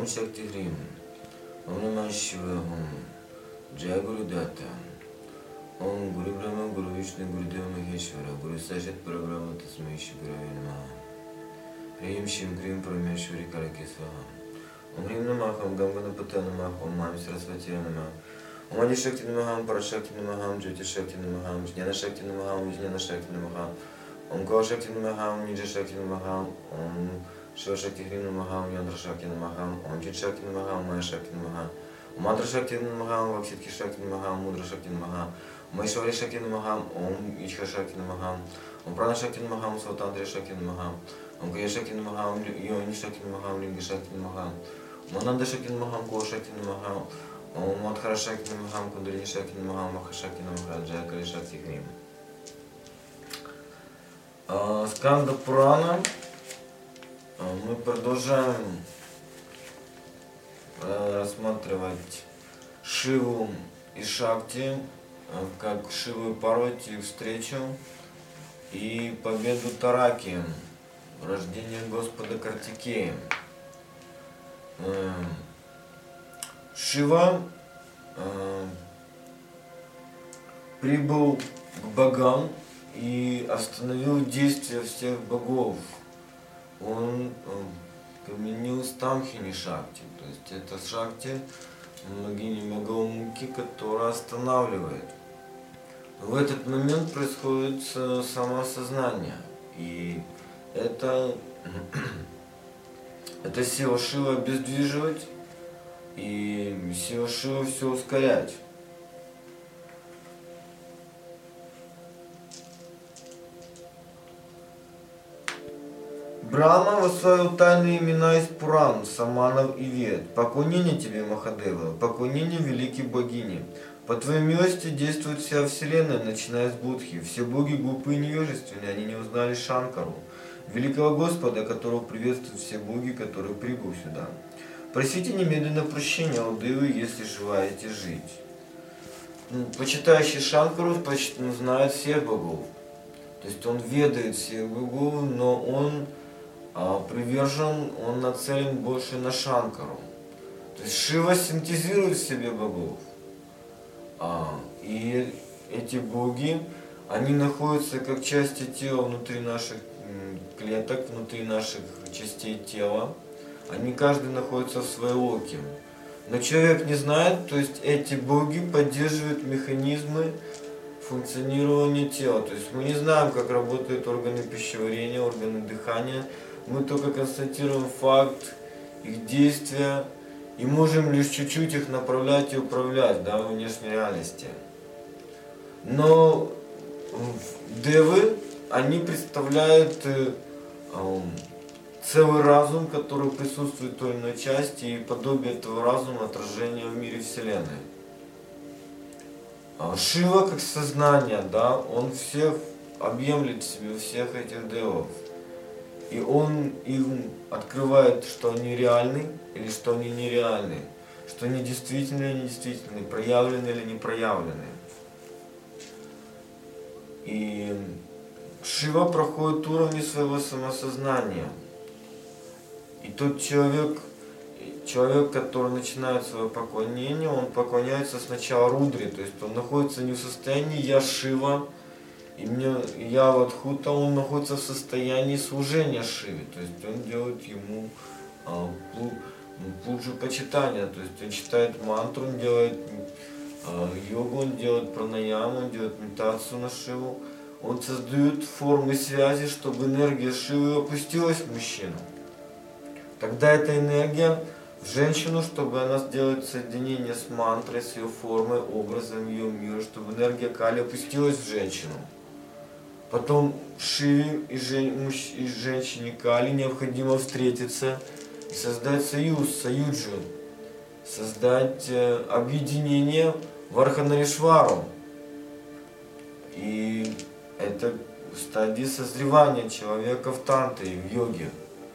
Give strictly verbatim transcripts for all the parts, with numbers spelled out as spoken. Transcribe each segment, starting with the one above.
Shakti Hrim. Om Namah Shivaya Om. Jai Guru Data. Om Guru Brahma Guru Vishnu Guru Deva Maheshwara. Guru Sajat Parabrahma Tasmai Shri Gurave Namaha. Hrim Shim Krim Parameshwari Karake Swaha. Om Hrim Namah Om Gam Ganapata Namah Om Mami Saraswati Namah. Om Adi Shakti Namah Om Parashakti Namah Om Jyoti Shakti Namah Om Jnana Shakti Namah Om Vijnana Shakti Namah Om Kala Shakti Namah Om Nidja Shakti Namah Om Shiva Shakti Hrim Namah Om Yandra Shakti Namah Om Chit Shakti Namah Om Maya Shakti Namah Om Mantra Shakti Namah Om Vakshitki Shakti Namah Om Mudra Shakti Namah Om Aishwarya Shakti Namah Om Ichha Shakti Namah Om Prana Shakti Namah Om Svatandra Shakti Namah Om Kaya Shakti Namah Om Yoni Shakti Namah Om Linga Shakti Namah Om Ananda Shakti Namah Om Ko Shakti Namah Om Madhara Shakti Namah Om Kundalini Shakti Namah Om Maha Shakti Namah Jai Kали Shakti Hrim. Сканда Пурана. Мы продолжаем рассматривать Шиву и Шакти, как Шиву и Парвати, их встречу и победу Тараки, рождение Господа Картикея. Шива прибыл к богам и остановил действия всех богов. Он применил Стамхини Шакти, то есть это Шакти Магини Магаумуки, которая останавливает. В этот момент происходит самоосознание, и это, это сила Шивы обездвиживать и сила Шивы все ускорять. Брахма восславил тайные имена из Пуран, Саманов и Вед. Поклонение тебе, Махадева, поклонение великой богини. По твоей милости действует вся вселенная, начиная с Будхи. Все боги глупы и невежественны, они не узнали Шанкару, великого Господа, которого приветствуют все боги, которые прибыл сюда. Просите немедленно прощения у Девы, если желаете жить. Почитающий Шанкару знает всех богов. То есть он ведает всех богов, но он а, привержен, он нацелен больше на Шанкару. То есть Шива синтезирует в себе богов. А, и эти боги, они находятся как части тела внутри наших клеток, внутри наших частей тела. Они каждый находится в своей локе. Но человек не знает, то есть эти боги поддерживают механизмы функционирования тела. То есть мы не знаем, как работают органы пищеварения, органы дыхания. Мы только констатируем факт их действия и можем лишь чуть-чуть их направлять и управлять, да, в внешней реальности. Но девы, они представляют э, э, целый разум, который присутствует в той или иной части, и подобие этого разума отражение в мире Вселенной. Шива как сознание, да, он всех объемлет в себе, всех этих девов. И он им открывает, что они реальны или что они нереальны, что они действительны или недействительны, проявлены или не проявлены. И Шива проходит уровни своего самосознания. И тот человек, человек, который начинает свое поклонение, он поклоняется сначала Рудре, то есть он находится не в состоянии «я Шива», и мне, я Вадхута, он находится в состоянии служения Шиве, то есть он делает ему а, пуджу почитания, то есть он читает мантру, он делает а, йогу, он делает пранаяму, он делает медитацию на Шиву, он создает формы связи, чтобы энергия Шивы опустилась в мужчину. Тогда эта энергия в женщину, чтобы она сделает соединение с мантрой, с ее формой, образом ее мира, чтобы энергия Кали опустилась в женщину. Потом Шиве и, жен, и женщине Кали необходимо встретиться и создать союз, союджу, создать э, объединение в Арханаришвару. И это в стадии созревания человека в тантре, в йоге.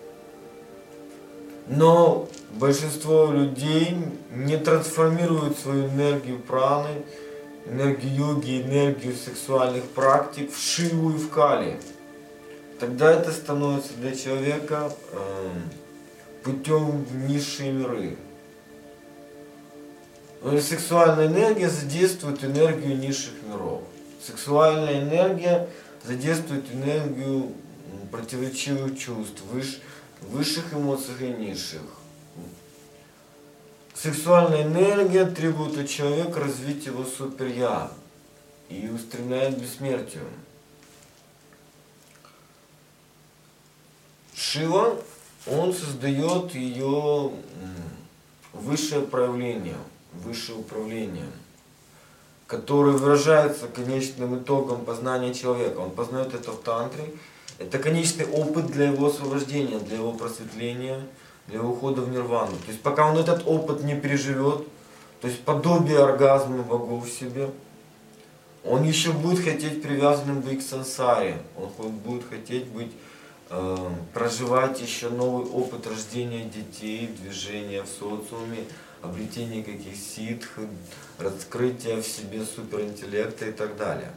Но большинство людей не трансформируют свою энергию праны, энергию йоги, энергию сексуальных практик в Шиву и в Кали. Тогда это становится для человека э, путем в низшие миры. Но сексуальная энергия задействует энергию низших миров. Сексуальная энергия задействует энергию противоречивых чувств, выш, высших эмоций и низших. Сексуальная энергия требует от человека развить его супер-я и устремляет к бессмертию. Шива, он создает ее высшее проявление, высшее управление, которое выражается конечным итогом познания человека. Он познает это в тантре. Это конечный опыт для его освобождения, для его просветления, для его ухода в нирвану. То есть пока он этот опыт не переживет, то есть подобие оргазма богов в себе, он еще будет хотеть привязанным быть к сансаре, он будет хотеть быть, э, проживать еще новый опыт рождения детей, движения в социуме, обретения каких ситх, раскрытия в себе суперинтеллекта и так далее.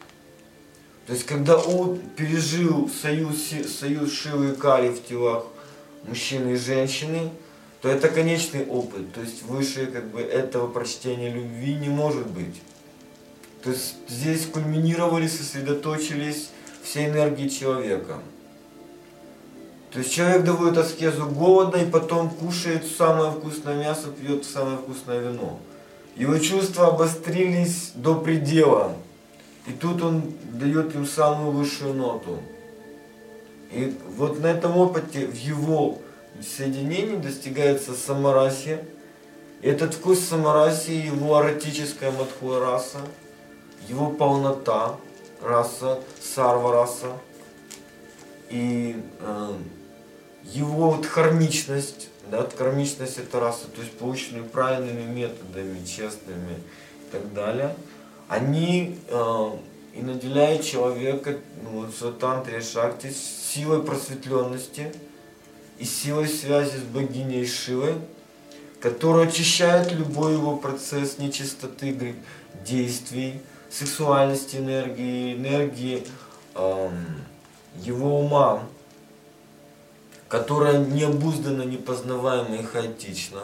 То есть когда он пережил союз, союз Шивы и Кали в телах мужчины и женщины, то это конечный опыт, то есть выше как бы этого прочтения любви не может быть. То есть здесь кульминировали, сосредоточились все энергии человека. То есть человек доводит аскезу голода и потом кушает самое вкусное мясо, пьет самое вкусное вино. Его чувства обострились до предела. И тут он дает им самую высшую ноту. И вот на этом опыте, в его соединении достигается самарасия. И этот вкус самарасии, его эротическая мадхуа раса, его полнота, раса, сарва раса, и э, его дхармичность, да, дхармичность это раса, то есть полученные правильными методами, честными и так далее, они э, и наделяют человека, ну, в тантре шакти, силой просветленности и силой связи с богиней Шивой, которая очищает любой его процесс нечистоты действий, сексуальности энергии, энергии э, его ума, которая необуздана, непознаваема и хаотична.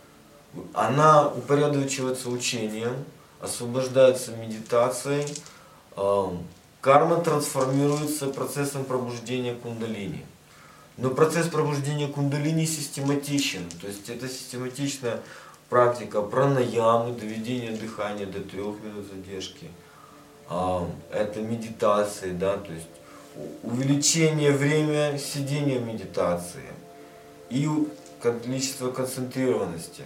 Она упорядочивается учением, освобождается медитацией, э, карма трансформируется процессом пробуждения кундалини. Но процесс пробуждения кундалини систематичен, то есть это систематичная практика пранаямы, доведения дыхания до трех минут задержки. Э, это медитации, да, то есть увеличение времени сидения в медитации и количество концентрированности.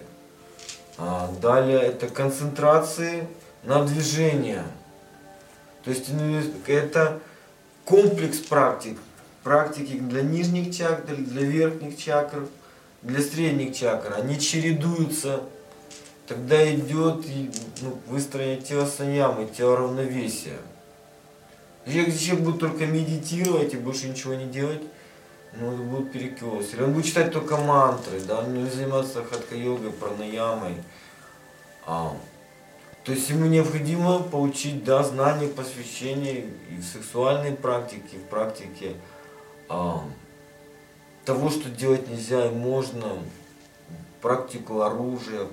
Далее это концентрации на движение. То есть это комплекс практик. Практики для нижних чакр, для верхних чакр, для средних чакр. Они чередуются. Тогда идет ну, выстроение тела саньямы, тела равновесия. Если человек будет только медитировать и больше ничего не делать, ну, это будет перекос. Или он будет читать только мантры, да, он не заниматься хатха-йогой, пранаямой. А, то есть ему необходимо получить, да, знания, посвящения и в сексуальной практике, в практике а, того, что делать нельзя и можно, практику оружия.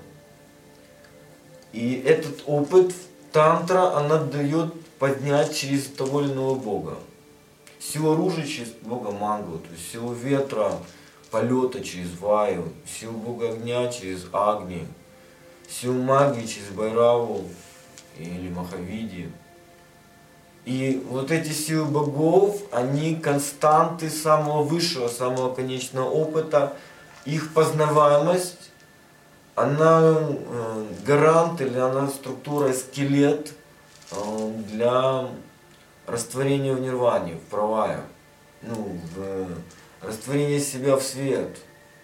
И этот опыт тантра, она дает поднять через того или иного бога. Силу оружия через бога Мангу, то есть силу ветра, полета через Ваю, силу бога огня через Агни, силу магии через Байраву или Махавиди. И вот эти силы богов, они константы самого высшего, самого конечного опыта, их познаваемость, она э, гарант или она структура, скелет для растворения в нирване, в правая, ну, в растворение себя в свет.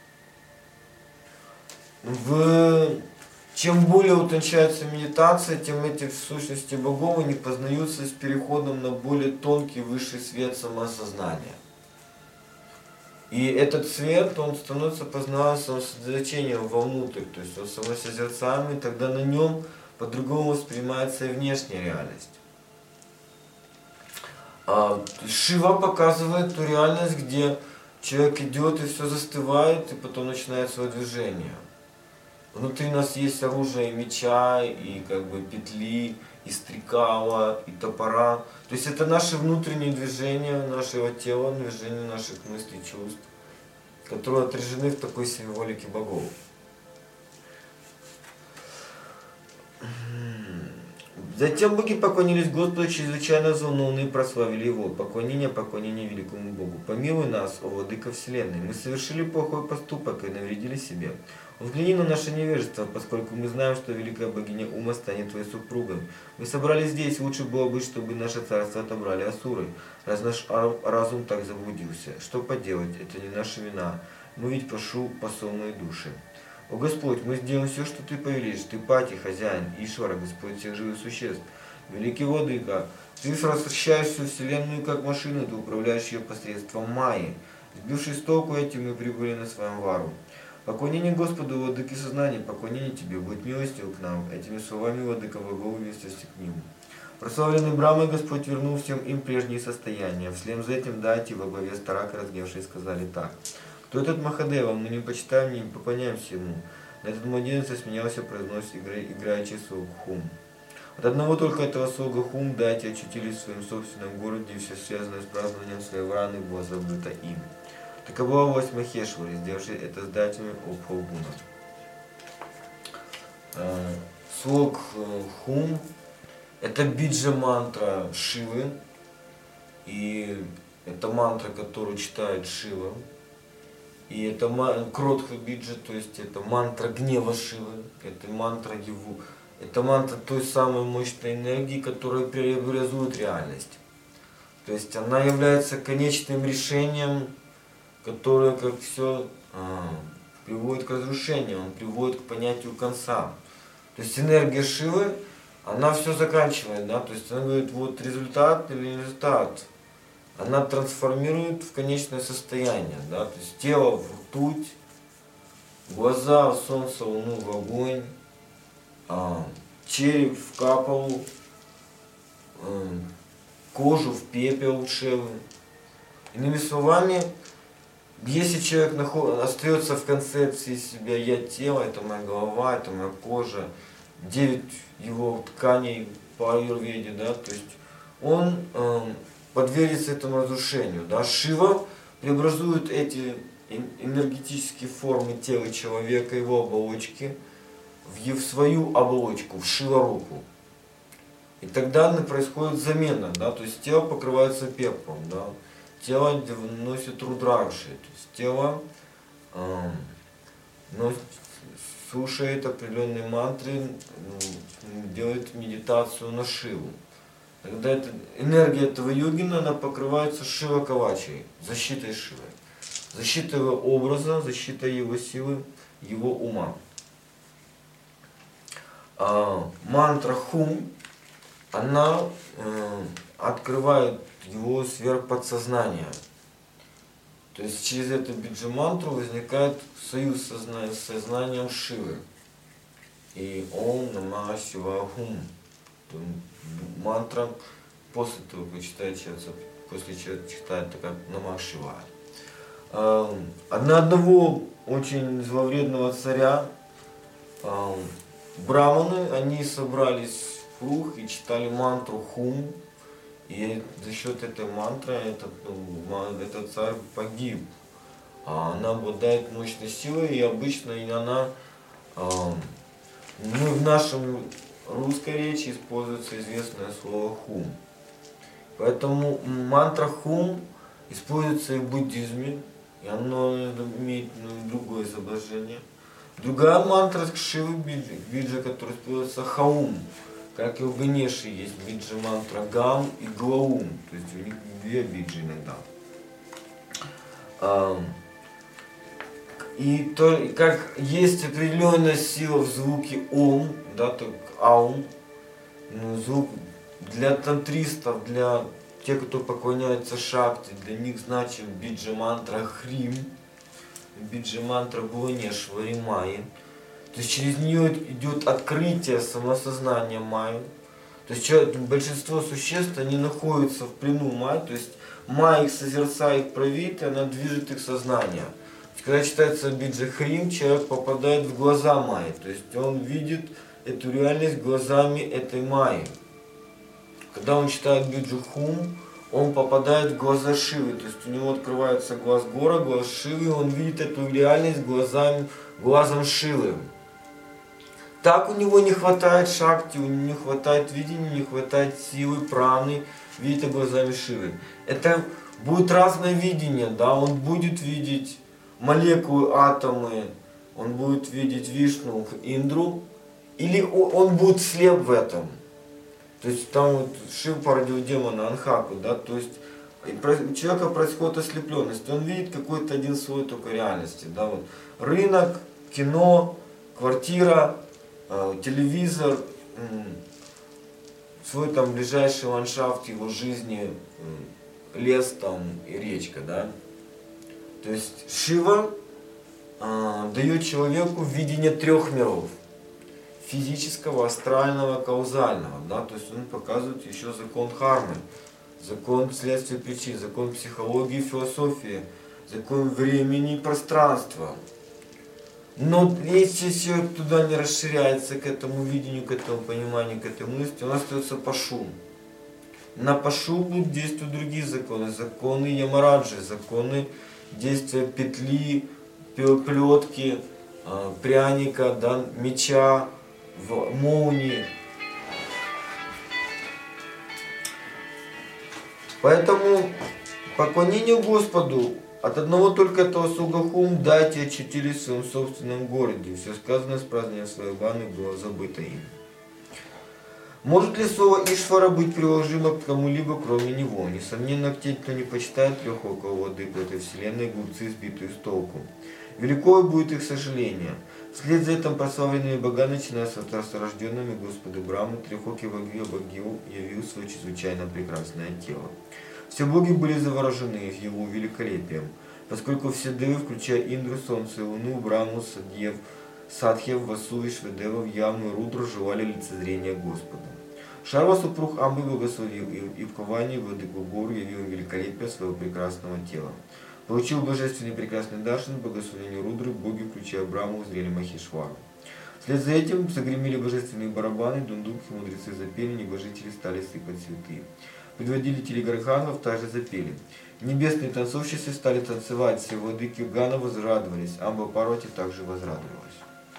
В... Чем более утончается медитация, тем эти сущности богов они познаются с переходом на более тонкий высший свет самосознания. И этот свет, он становится познаваемым самосозерцанием вовнутрь, то есть он самосозерцаемый, тогда на нем по-другому воспринимается и внешняя реальность. А, Шива показывает ту реальность, где человек идет и все застывает, и потом начинает свое движение. Внутри нас есть оружие меча, и как бы петли, и стрекала, и топора. То есть это наши внутренние движения нашего тела, движения наших мыслей, чувств, которые отражены в такой символике богов. Затем боги поклонились Господу, чрезвычайно взволнованные и прославили Его. Поклонение, поклонение великому Богу. Помилуй нас, о Владыка Вселенной. Мы совершили плохой поступок и навредили себе. Взгляни на наше невежество, поскольку мы знаем, что великая богиня Ума станет твоей супругой. Мы собрались здесь, лучше было бы, чтобы наше царство отобрали асуры, раз наш разум так заблудился. Что поделать, это не наша вина. Мы ведь прошу посолные души. О Господь, мы сделаем все, что Ты повелишь. Ты Пати, хозяин, Ишвара, Господь всех живых существ. Великий Владыка, Ты вращаешь всю Вселенную как машину, Ты управляешь ее посредством Майи. Сбившись с толку этим, мы прибыли на своем вару. Поклонение Господу, Владыке Сознания, поклонение Тебе, будь милостив к нам. Этими словами Владыка богов вместился к ним. Прославленный Брамой Господь вернул всем им прежние состояния. Вслед за этим дайте во главе Старака, разгневшие, сказали так. Кто этот Махадева? Мы не почитаем, не поклоняемся ему. На этот младенец сменялся произносит игра, играющий слог Хум. От одного только этого слога Хум дайте очутились в своем собственном городе, и все связанное с празднованием своей враны было забыто им. Такова власть Махешвари, сделавший это с датями Обхалгуна. Слог Хум — это биджа-мантра Шивы, и это мантра, которую читает Шива. И это кротха биджа, то есть это мантра гнева Шивы, это мантра его, это мантра той самой мощной энергии, которая преобразует реальность. То есть она является конечным решением, которое, как все, а, приводит к разрушению, он приводит к понятию конца. То есть энергия Шивы, она все заканчивает, да, то есть она говорит, вот результат или результат. Она трансформирует в конечное состояние, да, то есть тело в ртуть, глаза в солнце, луну в огонь, а, череп в капалу, а, кожу в пепел Шивы. Иными словами, если человек наход... остается в концепции себя «я тело», это моя голова, это моя кожа, девять его тканей по аюрведе, да, то есть он э, подвергнется этому разрушению. Да. Шива преобразует эти энергетические формы тела человека, его оболочки, в, в свою оболочку, в Шива-руку. И тогда происходит замена, да, то есть тело покрывается пеплом, да. Тело носит рудракши, то есть тело э, носит, слушает определенные мантры, делает медитацию на Шиву. Тогда эта, энергия этого йогина, она покрывается Шива-кавачей, защитой Шивы. Защитой его образа, защитой его силы, его ума. А, мантра Хум, она э, открывает его сверхподсознание. То есть через эту биджа-мантру возникает союз сознания, с сознанием Шивы. И Ом Нама Шива Хум. Мантра после того, как читает человек, после человека читает, так как Нама Шива. Одна одного очень зловредного царя, браманы, они собрались в круг и читали мантру Хум. И за счет этой мантры этот, ну, этот царь погиб. А она обладает мощной силой, и обычно и она, а, ну, в нашем русской речи используется известное слово Хум. Поэтому мантра Хум используется и в буддизме, и оно имеет, ну, другое изображение. Другая мантра Шивы биджа, биджа, которая используется Хаум. Как и у Ганеши есть биджа-мантра Гам и Глаум, то есть у них две биджи иногда. И то, как есть определенная сила в звуке Ом, да, так Аум, ну, звук для тантристов, для тех, кто поклоняется Шакти, для них значит биджа-мантра Хрим, биджа-мантра Бхуванешвари Майи. То есть через нее идет открытие самосознания Майи. То То есть человек, большинство существ, они находятся в плену Майи, то есть Майя их созерцает, их правит, и она движет их сознание. Когда читается Биджа-Хрим, человек попадает в глаза Майи, то есть он видит эту реальность глазами этой Майи. Когда он читает Биджа-Хум, он попадает в глаза Шивы, то есть у него открывается глаз Гора, глаз Шивы, и он видит эту реальность глазами, глазом Шивы. Так у него не хватает шакти, у него не хватает видения, не хватает силы, праны, видит это глазами Шивы. Это будет разное видение, да, он будет видеть молекулы, атомы, он будет видеть Вишну, Индру, или он будет слеп в этом. То есть там вот Шива породил демона Анхаку, да, то есть у человека происходит ослепленность, он видит какой-то один слой только реальности, да, вот рынок, кино, квартира, телевизор, свой там ближайший ландшафт его жизни, лес там и речка, да. То есть Шива э, дает человеку видение трех миров: физического, астрального, каузального, да, то есть он показывает еще закон кармы, закон следствия причин, закон психологии, философии, закон времени и пространства. Но если человек туда не расширяется, к этому видению, к этому пониманию, к этой мысли, он остается пашу. На пашу будут действовать другие законы, законы Ямараджи, законы действия петли, плетки, пряника, да, меча, в молнии. Поэтому поклонение Господу от одного только этого Сугахум дайте очутились в своем собственном городе. Все сказанное с празднения своей ваны было забыто им. Может ли слово Ишвара быть приложимо к кому-либо, кроме него? Несомненно, те, кто не почитает легкого владыку этой вселенной, глупцы, сбитые с толку. Великое будет их сожаление. Вслед за этим прославленные бога, начиная с рожденными Господа Брамы, Трихоки Вагью Багью явил свое чрезвычайно прекрасное тело. Все боги были заворожены его великолепием, поскольку все девы, включая Индру, Солнце, Луну, Браму, Садьев, Садхев, Васу, Вишвадевов, Яму и Рудру желали лицезрения Господа. Шарва, супруг Амбы, благословил и в ковании владыку Гору явил великолепие своего прекрасного тела. Получил божественный прекрасный даршан, благословение Рудры, боги, включая Браму, узрели Махешвару. Вслед за этим загремели божественные барабаны, дундуки, мудрецы запели, небожители стали сыпать цветы. Предводители Гарханов также запели. Небесные танцовщицы стали танцевать, все владыки Гана возрадовались, Амба Парвати также возрадовалась.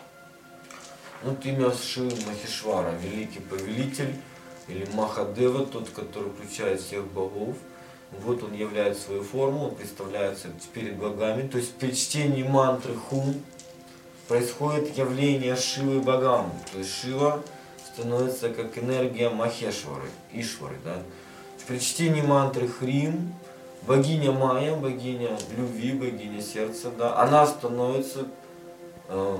Вот имя Шивы Махешвара, великий повелитель, или Махадева, тот, который включает всех богов. Вот он являет свою форму, он представляется перед богами. То есть при чтении мантры Хум происходит явление Шивы богам. То есть Шива становится как энергия Махешвары, Ишвары. Да? При чтении мантры Хрим богиня Майя, богиня любви, богиня сердца, да, она становится э,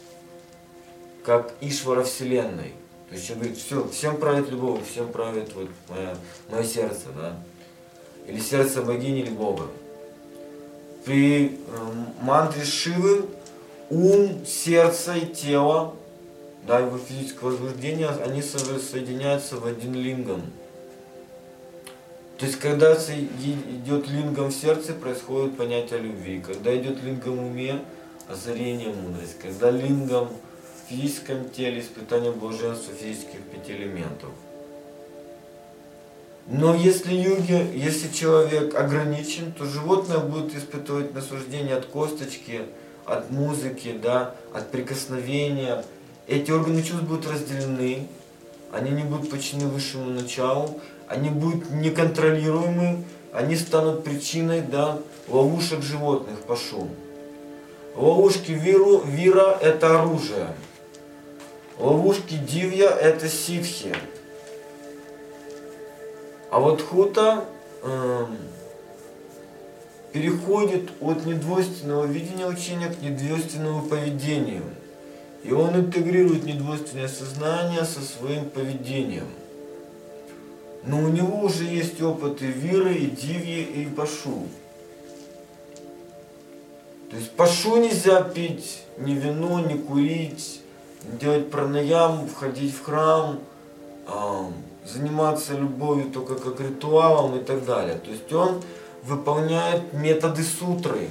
как Ишвара Вселенной. То есть он говорит, все, всем правит любовь, всем правит вот мое, мое сердце, да. Или сердце богини или бога. При э, мантре Шивы ум, сердце и тело, да, его физическое возбуждение, они соединяются в один лингам. То есть, когда идет лингам в сердце, происходит понятие любви. Когда идет лингам в уме, озарение, мудрость. Когда лингам в физическом теле, испытание блаженства физических пяти элементов. Но если йоги, если человек ограничен, то животное будет испытывать наслаждение от косточки, от музыки, да, от прикосновения. Эти органы чувств будут разделены, они не будут подчинены высшему началу, они будут неконтролируемы, они станут причиной, да, ловушек животных по шуму. Ловушки виру, вира – это оружие. Ловушки дивья – это ситхи. А вот хута э, переходит от недвойственного видения учения к недвойственному поведению. И он интегрирует недвойственное сознание со своим поведением. Но у него уже есть опыты виры, и дивьи, и пашу. То есть пашу нельзя пить ни вино, ни курить, делать пранаям, входить в храм, заниматься любовью только как ритуалом и так далее. То есть он выполняет методы сутры.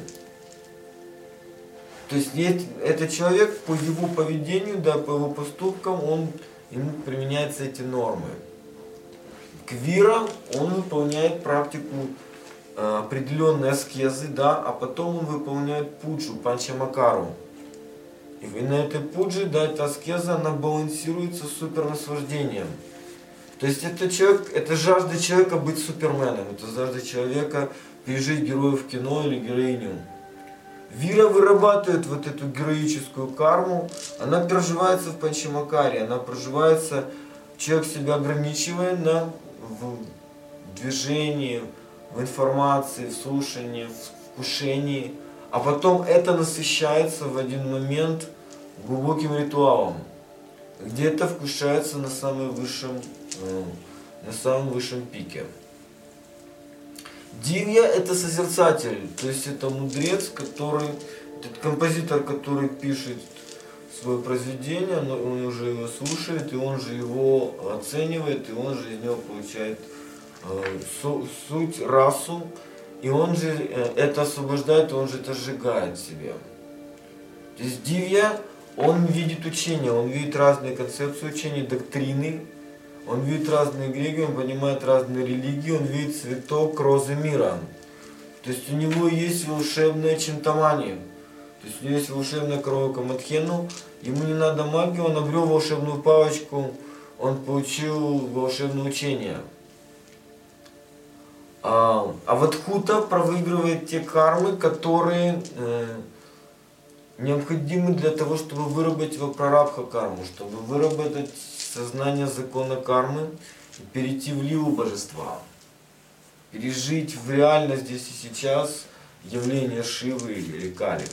То есть, есть этот человек по его поведению, да, по его поступкам, он, ему применяются эти нормы. Квира, он выполняет практику э, определенной аскезы, да, а потом он выполняет пуджу, панчамакару. И на этой пудже, да, эта аскеза, она балансируется с супернаслаждением. То есть это человек, это жажда человека быть суперменом, это жажда человека пережить героев кино или героиню. Вира вырабатывает вот эту героическую карму, она проживается в панчамакаре, она проживается, человек себя ограничивает, да, в движении, в информации, в слушании, в вкушении, а потом это насыщается в один момент глубоким ритуалом, где это вкушается на самом высшем, на самом высшем пике. Дивья — это созерцатель, то есть это мудрец, который, этот композитор, который пишет свое произведение, он уже его слушает, и он же его оценивает, и он же из него получает э, су, суть, расу, и он же э, это освобождает, и он же это сжигает в себе. То есть дивья, он видит учения, он видит разные концепции учения, доктрины, он видит разные религии, он понимает разные религии, он видит цветок розы мира. То есть у него есть волшебная чинтамани, то есть у него есть волшебная корова Камадхену, ему не надо магии, он обрел волшебную палочку, он получил волшебное учение. А, а вот Хута проигрывает те кармы, которые э, необходимы для того, чтобы выработать его прарабха карму, чтобы выработать сознание закона кармы и перейти в лилу божества, пережить в реальность здесь и сейчас явление Шивы или Кали.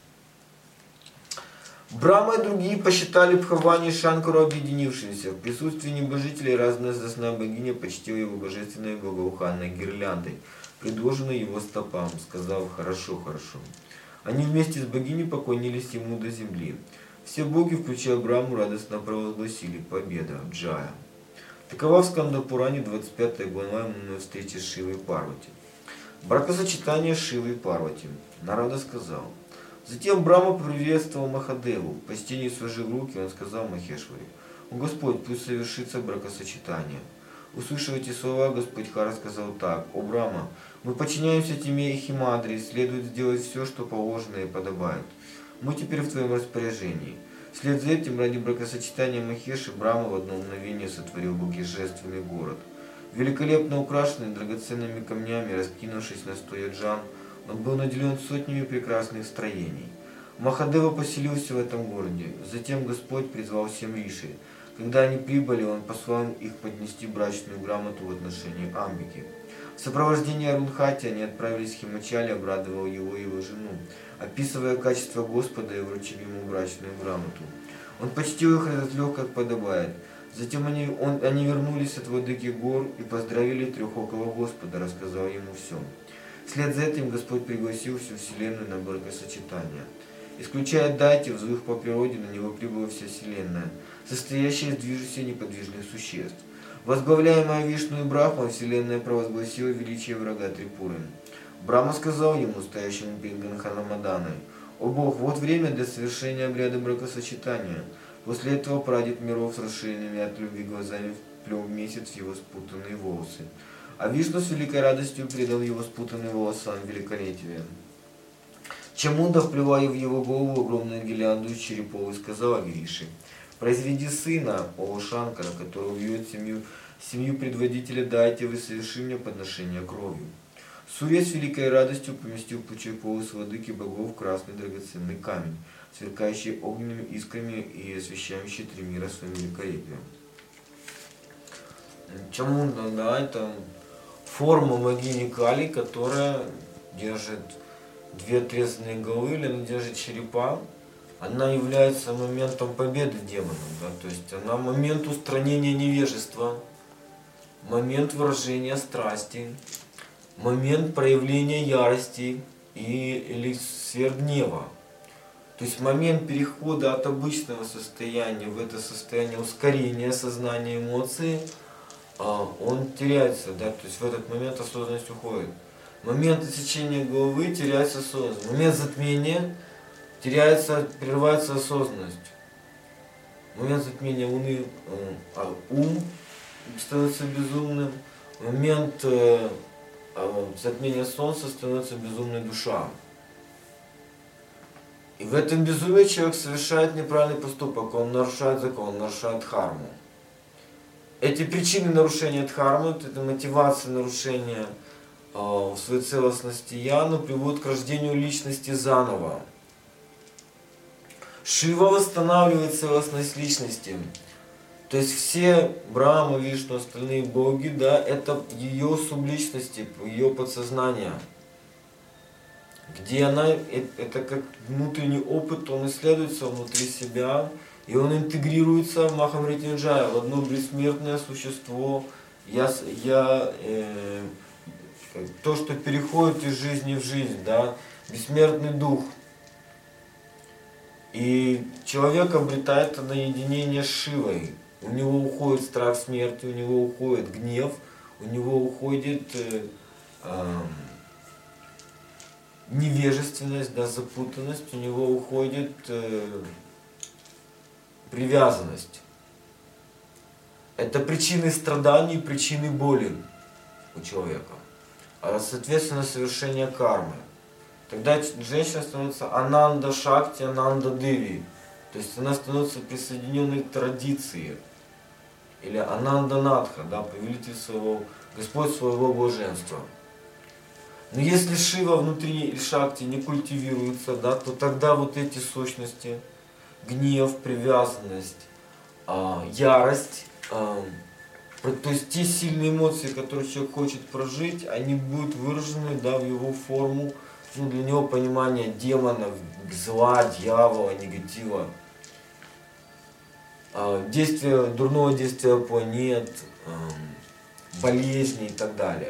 Брахма и другие посчитали Бхавани и Шанкару объединившимися. В присутствии небожителей разная засная богиня почтила его божественной благоуханной гирляндой, предложенной его стопам, сказав: «Хорошо, хорошо». Они вместе с богиней поклонились ему до земли. Все боги, включая Браму, радостно провозгласили: «Победа! Джая!». Такова в Сканда-Пуране двадцать пятая глава встречи с Шивой и Парвати. Бракосочетание Шивы и Парвати. Нарада сказал. Затем Брахма приветствовал Махадеву. В почтении сложив руки, он сказал Махешваре: «О Господь, пусть совершится бракосочетание». Услышав эти слова, Господь Хара сказал так: «О Брахма, мы подчиняемся тебе и Химадри, следует сделать все, что положено и подобает. Мы теперь в твоем распоряжении». Вслед за этим, ради бракосочетания Махеши, Брахма в одно мгновение сотворил богожественный город. Великолепно украшенный драгоценными камнями, раскинувшись на сто яджан, он был наделен сотнями прекрасных строений. Махадева поселился в этом городе. Затем Господь призвал семь риши. Когда они прибыли, он послал их поднести брачную грамоту в отношении Амбики. В сопровождении Арунхати они отправились в Химачали, обрадовал его и его жену, описывая качество Господа и вручив ему брачную грамоту. Он почтил их и разлег, как подобает. Затем они, он, они вернулись от Владыки гор и поздравили трехокого Господа, рассказал ему все. Вслед за этим Господь пригласил всю вселенную на бракосочетание. Исключая дайтев, злых по природе, на него прибыла вся вселенная, состоящая из движущихся неподвижных существ. Возглавляемая Вишну и Брахмой, вселенная провозгласила величие врага Трипуры. Брахма сказал ему, стоящему перед Ганханамаданой: «О Бог, вот время для совершения обряда бракосочетания». После этого прадед миров с расширенными от любви глазами вплел в месяц его спутанные волосы. А Вишну с великой радостью предал его спутанным волосам великолепия. Чамунда вплела в его голову огромную гирлянду из черепов и сказала Гриши: «Произведи сына, о Шанкара, который убьет семью, семью предводителя Дайтев и соверши мне подношение кровью». Сурья с великой радостью поместил в черепов с владыки богов красный драгоценный камень, сверкающий огненными искрами и освещающий три мира своим великолепием. Чамунда, да, это форма богини Кали, которая держит две отрезанные головы, или она держит черепа. Она является моментом победы демонов, да, то есть она момент устранения невежества, момент выражения страсти, момент проявления ярости и, или сфер гнева. То есть момент перехода от обычного состояния в это состояние ускорения сознания эмоций, он теряется, да, то есть в этот момент осознанность уходит. В момент отсечения головы теряется осознанность. В момент затмения теряется, прерывается осознанность. В момент затмения Луны э, ум становится безумным. В момент э, э, затмения Солнца становится безумной душа. И в этом безумии человек совершает неправильный поступок, он нарушает закон, он нарушает дхарму. Эти причины нарушения дхармы, это мотивация нарушения э, в своей целостности яну, приводит к рождению личности заново. Шива восстанавливает целостность личности. То есть все Брахма, Вишну, остальные боги, да, это ее субличности, ее подсознание. Где она, это как внутренний опыт, он исследуется внутри себя, и он интегрируется в Махамритюнджая, в одно бессмертное существо. Я, я, э, то, что переходит из жизни в жизнь, да, бессмертный дух. И человек обретает это наединение с Шивой. У него уходит страх смерти, у него уходит гнев, у него уходит э, э, невежественность, да, запутанность, у него уходит э, привязанность. Это причины страданий, причины боли у человека. А соответственно совершение кармы. Тогда женщина становится Ананда Шакти, Ананда Деви. То есть она становится присоединенной к традиции. Или Ананда Надха, да, повелитель своего, Господь своего блаженства. Но если Шива внутри Шакти не культивируется, да, то тогда вот эти сущности, гнев, привязанность, а, ярость, а, то есть те сильные эмоции, которые человек хочет прожить, они будут выражены, да, в его форму, ну, для него понимание демонов, зла, дьявола, негатива, а, действия, дурного действия планет, а, болезни и так далее.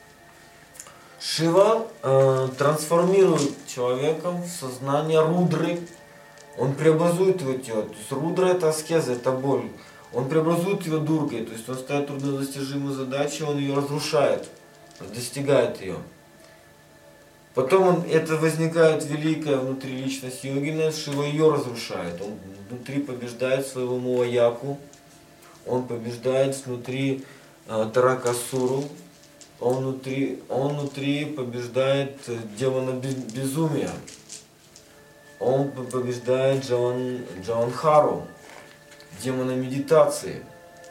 Шива э, трансформирует человека в сознание рудры, он преобразует его тело, то есть рудра это аскеза, это боль, он преобразует его дургой, то есть он ставит труднодостижимую задачу, он ее разрушает, достигает ее. Потом он, это возникает великая внутри личность йогина, Шива ее разрушает, он внутри побеждает своего мулаяку, он побеждает внутри э, Таракасуру, Он внутри, он внутри побеждает демона безумия. Он побеждает Джаван, Джаванхару, демона медитации.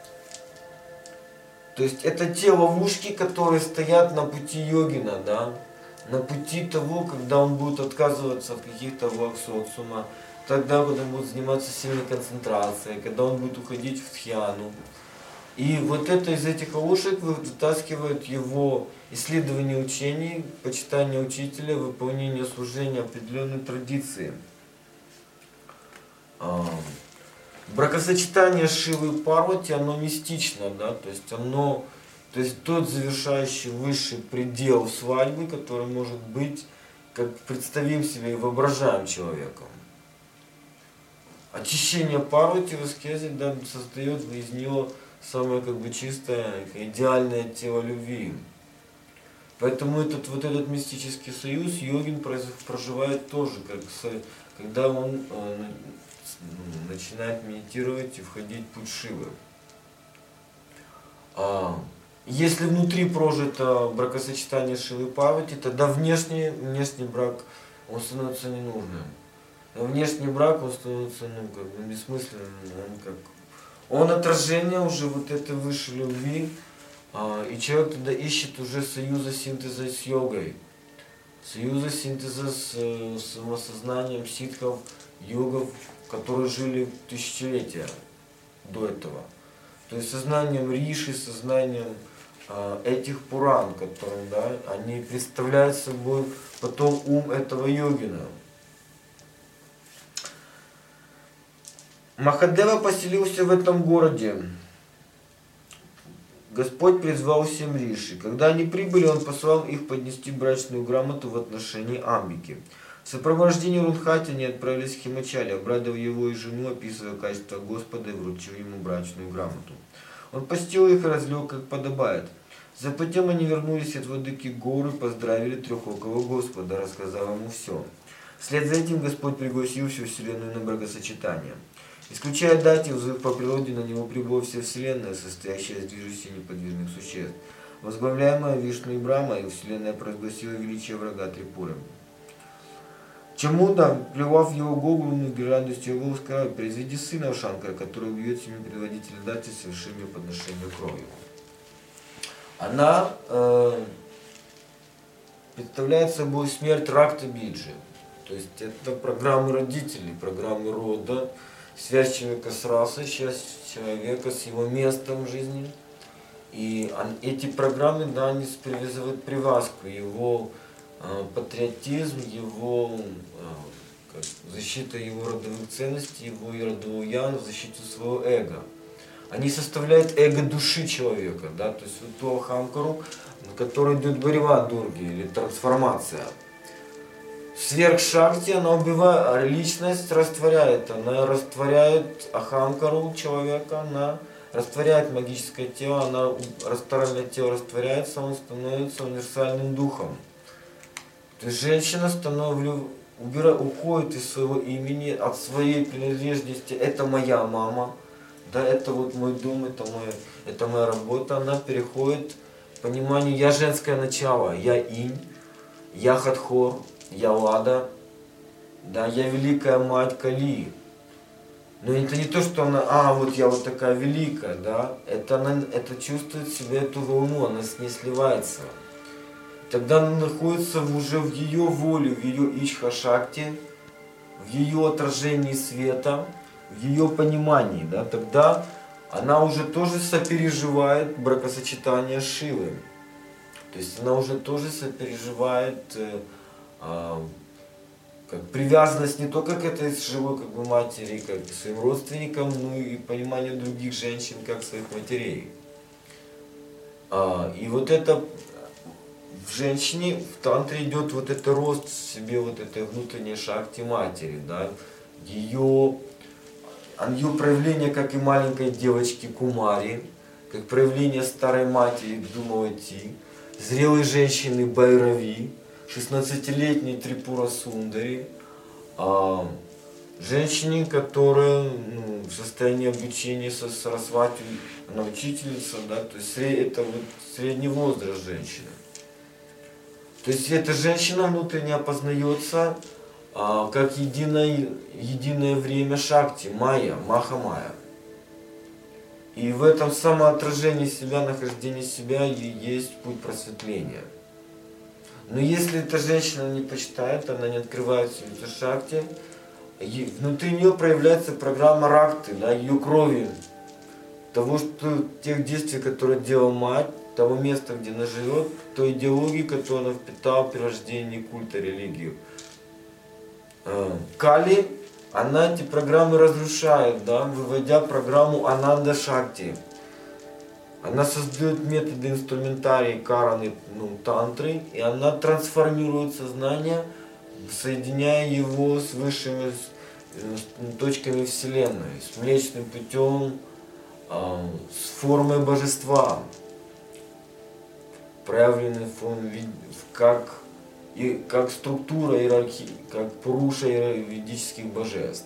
То есть это те ловушки, которые стоят на пути йогина, да? На пути того, когда он будет отказываться от каких-то благ социума, тогда, когда он будет заниматься сильной концентрацией, когда он будет уходить в дхьяну. И вот это из этих ловушек вытаскивает его исследование учений, почитание учителя, выполнение служения определенной традиции. Бракосочетание Шивы и Парвати, оно мистично, да, то есть оно, то есть тот завершающий высший предел свадьбы, который может быть, как представим себе и воображаем человеком. Очищение Парвати в аскезе, да, создает из него самое как бы чистое, идеальное тело любви. Поэтому этот вот этот мистический союз йогин проживает тоже, как когда он э, начинает медитировать и входить в путь Шивы. А, если внутри прожито бракосочетание Шивы и Парвати, тогда внешний, внешний брак он становится ненужным. А внешний брак он становится ну, как бы бессмысленным, он как Он отражение уже вот этой высшей любви, а, и человек тогда ищет уже союза синтеза с йогой, союза синтеза с э, самосознанием ситхов, йогов, которые жили тысячелетия до этого. То есть сознанием риши, сознанием а, этих пуран, которые, да, они представляют собой потом ум этого йогина. Махадева поселился в этом городе. Господь призвал семь риши. Когда они прибыли, он послал их поднести брачную грамоту в отношении Амбики. В сопровождении Рудхати они отправились в Химачали, обрадовав его и жену, описывая качество Господа, и вручил ему брачную грамоту. Он постил их и разлег, как подобает. Затем они вернулись от владыки горы, поздравили трехокого Господа, рассказав ему все. Вслед за этим Господь пригласил всю вселенную на бракосочетание. Исключая дативов, по природе на него прибыла вся вселенная, состоящая из движущихся неподвижных существ. Возглавляемая Вишну и Брахма, и вселенная провозгласила величие врага Трипуры. Чамуда, плевав его голову, радостью его сказал: произведи сына Шанкара, который убьет семью предводителя дати, совершив ее подношение кровью. Она э, представляет собой смерть Ракта Биджи. То есть это программы родителей, программы рода, связь человека с расой, связь человека с его местом в жизни. И он, эти программы, да, они привязывают привязку, его э, патриотизм, его э, как, защита его родовых ценностей, его родового я, защиту своего эго. Они составляют эго души человека, да, то есть вот ту Ахамкару, на которой идет борьба Дурги или трансформация. Сверхшакти, она убивает, а личность растворяет, она растворяет Ахамкару человека, она растворяет магическое тело, она астральное тело растворяется, он становится универсальным духом. То есть женщина становится, убира, уходит из своего имени, от своей принадлежности, это моя мама. Да, это вот мой дом, это, мой, это моя работа, она переходит к пониманию: я женское начало, я инь, я хатхор, я лада, да, я великая мать Кали. Но это не то, что она, а, вот я вот такая великая, да, это она, это чувствует себя, эту волну, она с ней сливается. Тогда она находится уже в ее воле, в ее ичха-шакти, в ее отражении света, в ее понимании, да, тогда она уже тоже сопереживает бракосочетание Шивы. То есть она уже тоже сопереживает э, э, как привязанность не только к этой живой как бы матери, как к своим родственникам, но и понимание других женщин как своих матерей. А, и вот это в женщине, в тантре идет вот это рост в себе вот этой внутренней шакти матери, да, ее ее проявление, как и маленькой девочки Кумари, как проявление старой матери Думавати, зрелой женщины Байрави, шестнадцатилетней Трипура Сундари, а, женщине, которая ну, в состоянии обучения со Сарасвати, она учительница, да, то есть это вот средний возраст женщины. То есть эта женщина внутренне опознается а, как единое, единое время Шакти, Майя, Маха-Майя. И в этом самоотражении себя, нахождении себя и есть путь просветления. Но если эта женщина не почитает, она не открывает себе эту Шакти, внутри нее проявляется программа Ракты, да, ее крови, того, что, тех действий, которые делала мать, того места, где она живет, той идеологии, которую она впитала при рождении культа, религию. Кали, она эти программы разрушает, да, выводя программу Ананда Шакти. Она создает методы инструментарий караны, ну, тантры, и она трансформирует сознание, соединяя его с высшими точками Вселенной, с Млечным путем, э, с формой божества, проявленной в форме, как, и, как структура иерархии, как Пуруша ведических божеств.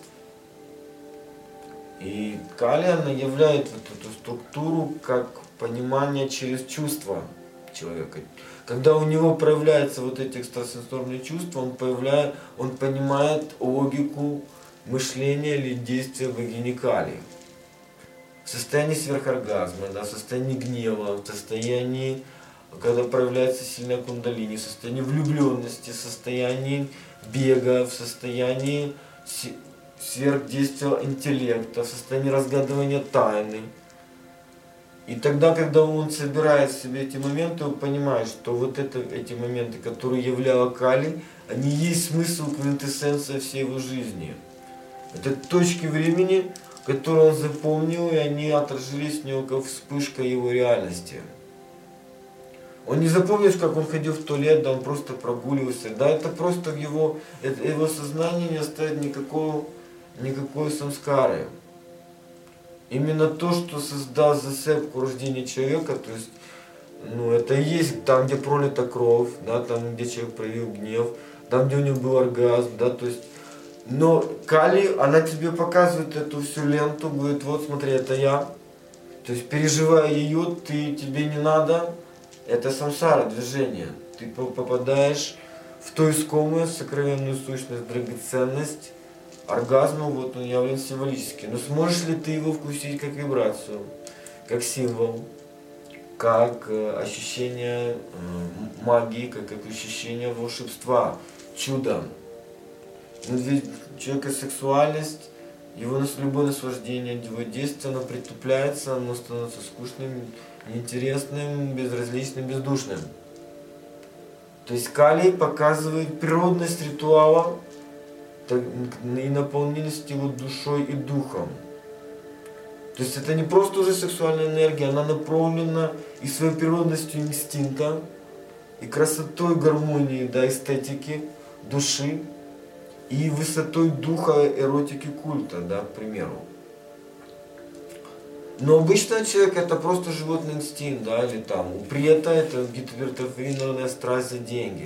И Кали, она являет вот эту структуру как понимание через чувства человека. Когда у него проявляются вот эти экстрасенсорные чувства, он, появляет, он понимает логику мышления или действия богини Кали. В состоянии сверхоргазма, да, в состоянии гнева, в состоянии, когда проявляется сильная кундалини, в состоянии влюбленности, в состоянии бега, в состоянии сверхдействия интеллекта, в состоянии разгадывания тайны. И тогда, когда он собирает в себе эти моменты, он понимает, что вот это, эти моменты, которые являла Кали, они есть смысл, квинтэссенция всей его жизни. Это точки времени, которые он запомнил, и они отражились в него как вспышка его реальности. Он не запомнил, как он ходил в туалет, да, он просто прогуливался. Да, это просто в его, это, его сознании не оставит никакого, никакой самскары. именно то, что создаст зацепку рождения человека, то есть, ну, это и есть там, где пролита кровь, да, там, где человек проявил гнев, там, где у него был оргазм, да, то есть, но Кали, она тебе показывает эту всю ленту, говорит, вот смотри, это я, то есть, переживая ее, ты, тебе не надо, это самсара, движение, ты попадаешь в ту искомую сокровенную сущность, драгоценность, оргазм, вот он явлен символически, но сможешь ли ты его вкусить как вибрацию, как символ, как э, ощущение э, магии, как, как ощущение волшебства, чуда. Но ведь у человека сексуальность, его любое наслаждение, его действие, оно притупляется, оно становится скучным, неинтересным, безразличным, бездушным. То есть Кали показывает природность ритуала и наполненность его душой и духом. То есть это не просто уже сексуальная энергия, она наполнена и своей природностью инстинкта, и красотой гармонии, да, эстетики, души, и высотой духа эротики культа, да, к примеру. Но обычно человек это просто животный инстинкт, да, или там у прета это гипертрофированная страсть за деньги.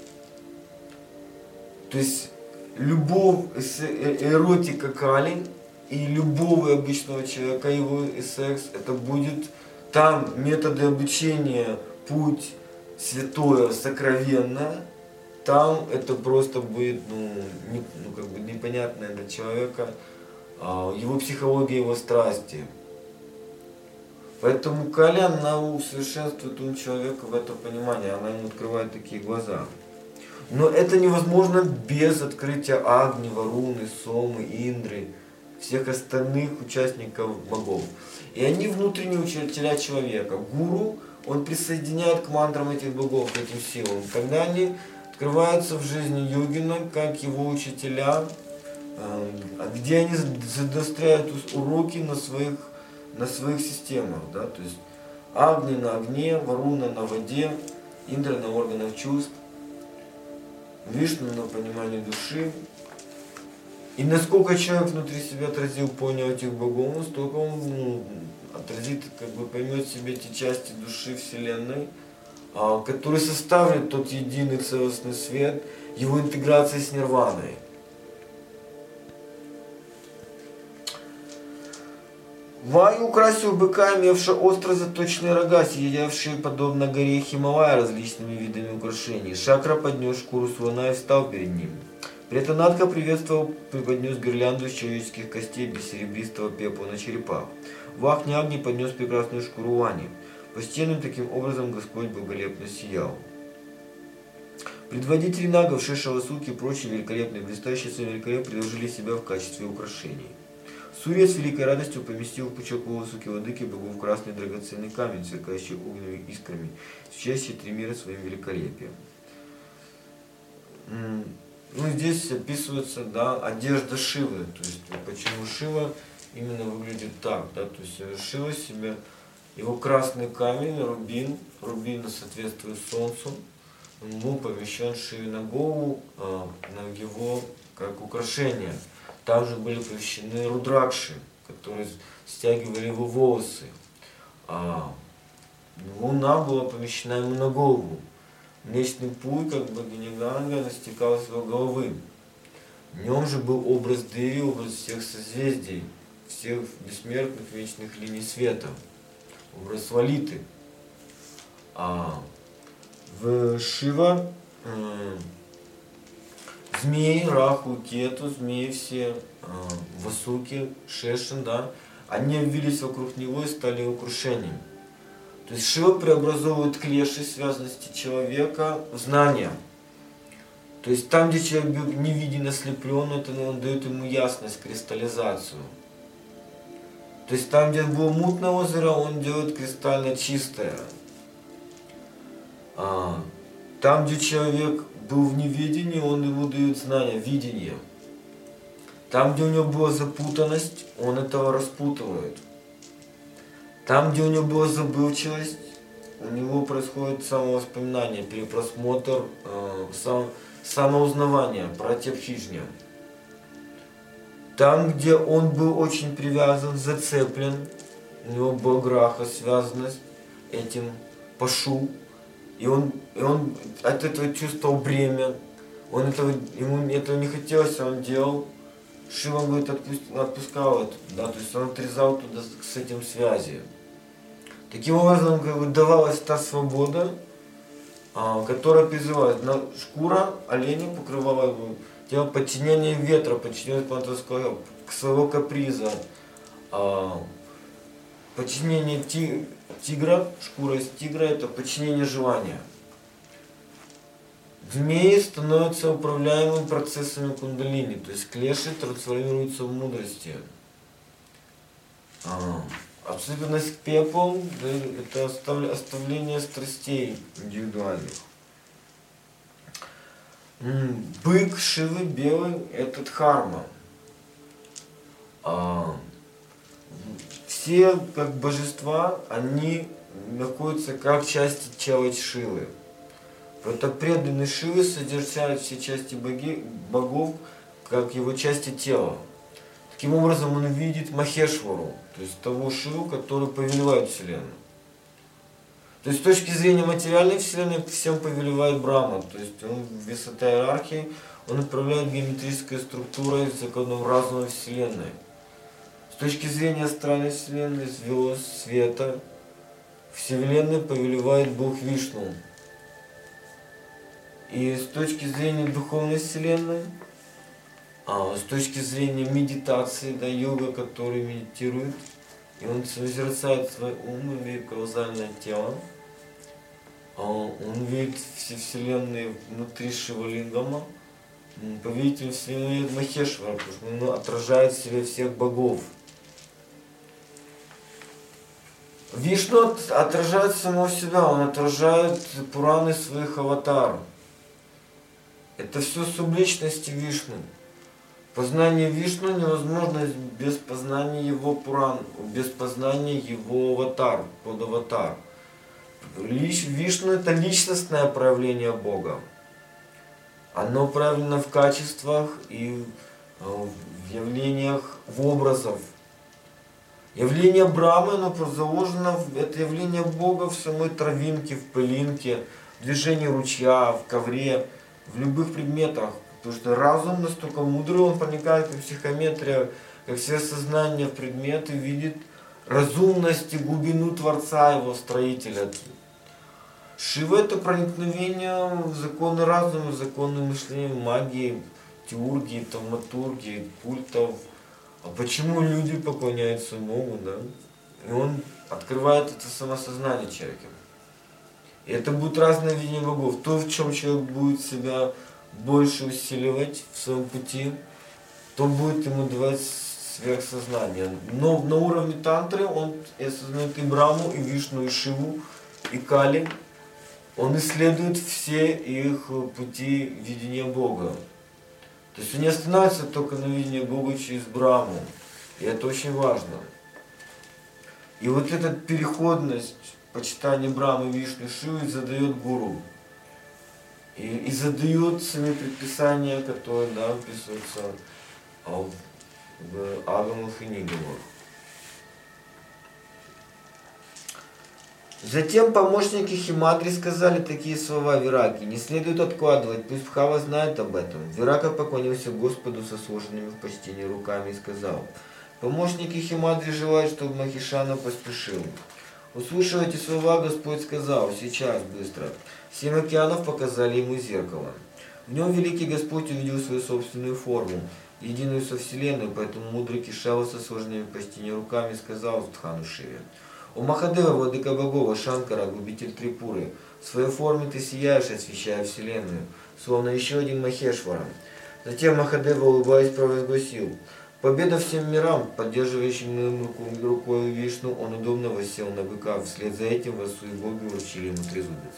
То есть любовь, эротика Кали и любого обычного человека, его и секс, это будет там методы обучения, путь святое, сокровенное, там это просто будет, ну, не, ну как бы непонятное для человека, а, его психология, его страсти. Поэтому Кали, она усовершенствует ум человека в это понимание, она ему открывает такие глаза. Но это невозможно без открытия Агни, Варуны, Сомы, Индры, всех остальных участников богов. И они внутренние учителя человека. Гуру, он присоединяет к мантрам этих богов, к этим силам. Когда они открываются в жизни йогина, как его учителя, где они задостряют уроки на своих, на своих системах. Да? То есть Агни на огне, Варуна на воде, Индра на органах чувств, Вишну на понимание души. И насколько человек внутри себя отразил, понял этих богов, настолько он, ну, отразит, как бы поймет себе те части души Вселенной, а, которые составят тот единый целостный свет, его интеграция с нирваной. Ваю украсил быка, имевший остро заточенные рога, сиявшие подобно горе Хималая различными видами украшений. Шакра поднес шкуру слона и встал перед ним. Претанатха приветствовал, преподнес гирлянду из человеческих костей без серебристого пепла на черепах. Вахни Агни поднес прекрасную шкуру Вани. Почтенным таким образом Господь благолепно сиял. Предводители нагов, Шешавасуки и прочие великолепные блистающие своим великолепием предложили себя в качестве украшений. Сурья с великой радостью поместил в пучок волосуки владыки богов красный драгоценный камень, сверкающий огненными искрами, освещающий три мира своим великолепием. Ну, здесь описывается, да, одежда Шивы, то есть почему Шива именно выглядит так, да, то есть Шива себе, его красный камень, рубин, рубин соответствует солнцу, он был помещен Шиве на голову, на его как украшение. Также были помещены рудракши, которые стягивали его волосы. А луна была помещена ему на голову. Млечный пуй, как богиня Ганга, настекал с его головы. В нем же был образ Деви, образ всех созвездий, всех бессмертных вечных линий света, образ Валиты. А в Шива э, змеи, Раху, Кету, змеи все, э, Васуки, Шешин, да, они обвились вокруг него и стали его крушением. То есть Шива преобразовывает клеши связанности человека в знания. То есть там, где человек был невиден, ослеплен, это он дает ему ясность, кристаллизацию. То есть там, где было мутное озеро, он делает кристально чистое. А, там, где человек был в неведении, он ему дает знания, видение. Там, где у него была запутанность, он этого распутывает. Там, где у него была забывчивость, у него происходит самовоспоминание, перепросмотр, э, сам, самоузнавание, пратьябхиджня. Там, где он был очень привязан, зацеплен, у него был граха, связанность этим пашу, и он, и он от этого чувствовал бремя, он этого, ему этого не хотелось, а он делал. Шива, говорит, отпускал это, да, то есть он отрезал туда с этим связи. Таким образом, как бы, давалась та свобода, а, которая призывает. На шкура оленя покрывала его тело, подчинение ветра, подчинение к своего каприза, а, подчинение ти, тигра, шкура из тигра, это подчинение желания. Змеи становятся управляемыми процессами кундалини, то есть клеши трансформируются в мудрости. А, особенность пепел, да, это оставление страстей индивидуальных. Бык Шивы белый — это дхарма. А, все как божества, они находятся как части тела Шивы. Это преданный Шивы содержат все части боги, богов, как его части тела. Таким образом он видит Махешвару, то есть того Шиву, который повелевает Вселенной. То есть с точки зрения материальной Вселенной всем повелевает Брахма, то есть он высота иерархии, он управляет геометрической структурой законом разума Вселенной. С точки зрения астральной Вселенной, звезд, света, Вселенной повелевает Бог Вишну. И с точки зрения духовной Вселенной, а, с точки зрения медитации, да, йога, который медитирует, и он созерцает свой ум, имеет каузальное тело, а, он видит все вселенные внутри Шивалингама, повелитель Вселенной видит Махешвара, потому что он отражает в себе всех богов. Вишну отражает самого себя, он отражает Пураны своих аватаров. Это все субличности Вишну. Познание Вишну невозможно без познания его Пуран, без познания его аватар, под аватар. Лич, Вишну — это личностное проявление Бога. Оно проявлено в качествах и в явлениях, в образах. Явление Брахмы, оно заложено, это явление Бога в самой травинке, в пылинке, в движении ручья, в ковре, в любых предметах. Потому что разум настолько мудрый, он проникает как психометрия, как все сознание в предметы, видит разумность и глубину Творца, его строителя. Шива — это проникновение в законы разума, в законы мышления, магии, теургии, тавматургии, пультов. А почему люди поклоняются Богу, да? И он открывает это самосознание человека. И это будет разное видение богов. То, в чем человек будет себя больше усиливать в своем пути, то будет ему давать сверхсознание. Но на уровне тантры он осознает и Брахму, и Вишну, и Шиву, и Кали. Он исследует все их пути видения Бога. То есть он не останавливается только на видении Бога через Брахму. И это очень важно. И вот эта переходность почитания Брахмы, Вишну, Шивы задает гуру. И, и задает сами предписания, которые, да, описываются в, в агамах и нигамах. Затем помощники Химадри сказали такие слова Вираки: не следует откладывать, пусть Бхава знает об этом. Вирака поклонился Господу со сложенными в почтении руками и сказал: помощники Химадри желают, чтобы Махишана поспешил. Услышав эти слова, Господь сказал: сейчас, быстро. Семь океанов показали ему зеркало. В нем великий Господь увидел свою собственную форму, единую со Вселенной, поэтому мудрый Кешава со сложенными почти руками сказал Дхану Шиве: «О Махадева, владыка богов, Шанкара, губитель Трипуры, в своей форме ты сияешь, освещая Вселенную, словно еще один Махешвара». Затем Махадева, улыбаясь, провозгласил: победа всем мирам, поддерживающим рукой Вишну, он удобно воссел на быка, вслед за этим Васу и боги вручили ему трезубец.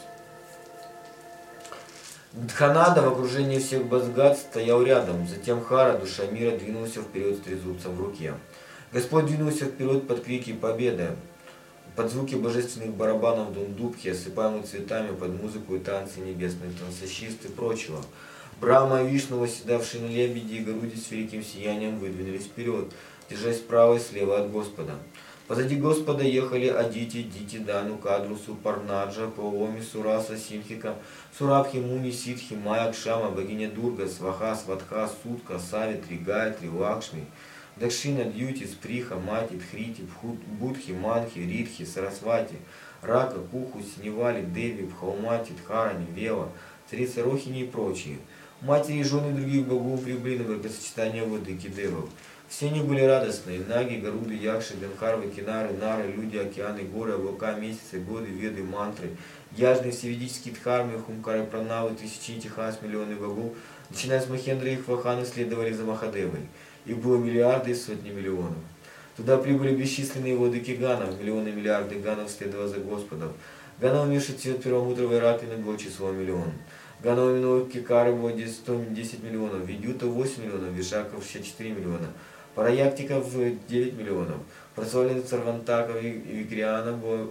Дханада в окружении всех божгат стоял рядом, затем Хара, душа мира, двинулся вперед с трезубцем в руке. Господь двинулся вперед под крики победы, под звуки божественных барабанов дундубки, осыпаемых цветами, под музыку и танцы небесных танцовщиц и прочего. Брахма и Вишну, восседавшие на лебеде и Гаруде с великим сиянием, выдвинулись вперед, держась справа и слева от Господа. Позади Господа ехали Адити, Дити, Дану, Кадрусу, Парнаджа, Паоми, Сураса, Симхика, Сурабхи, Муни, Ситхи, Майя, Кшама, богиня Дурга, Сваха, Сватха, Сутка, Савитри, Гайатри, Лакшми, Дакшина, Дьюти, Сприха, Мати, Тхрити, Будхи, Манхи, Ридхи, Сарасвати, Рака, Куху, Синевали, Деви, Бхаумати, Дхарани, Вела, царица Рохини и прочие. Матери и жены других богов прибыли на бракосочетание владыки Девов. Все они были радостные: Наги, Гаруды, Якши, Ганхарвы, Кинары, Нары, люди, океаны, горы, облака, месяцы, годы, веды, мантры, яжны, всеведические дхармы, хумкары, пранавы, тысячи тихас, миллионы богов, начиная с Махендры и Хваханы, следовали за Махадевой. Их было миллиарды и сотни миллионов. Туда прибыли бесчисленные владыки ганов, миллионы миллиарды ганов следовало за Господом. Ганов, имевший цвет перламутровой раковины, было число миллион. Ганов, именуемых Кикары, было сто десять миллионов, Видюта восемь миллионов, Вишаков шестьдесят четыре миллиона, Параяктиков девять миллионов, прославленных Сарвантаков и Викрианов было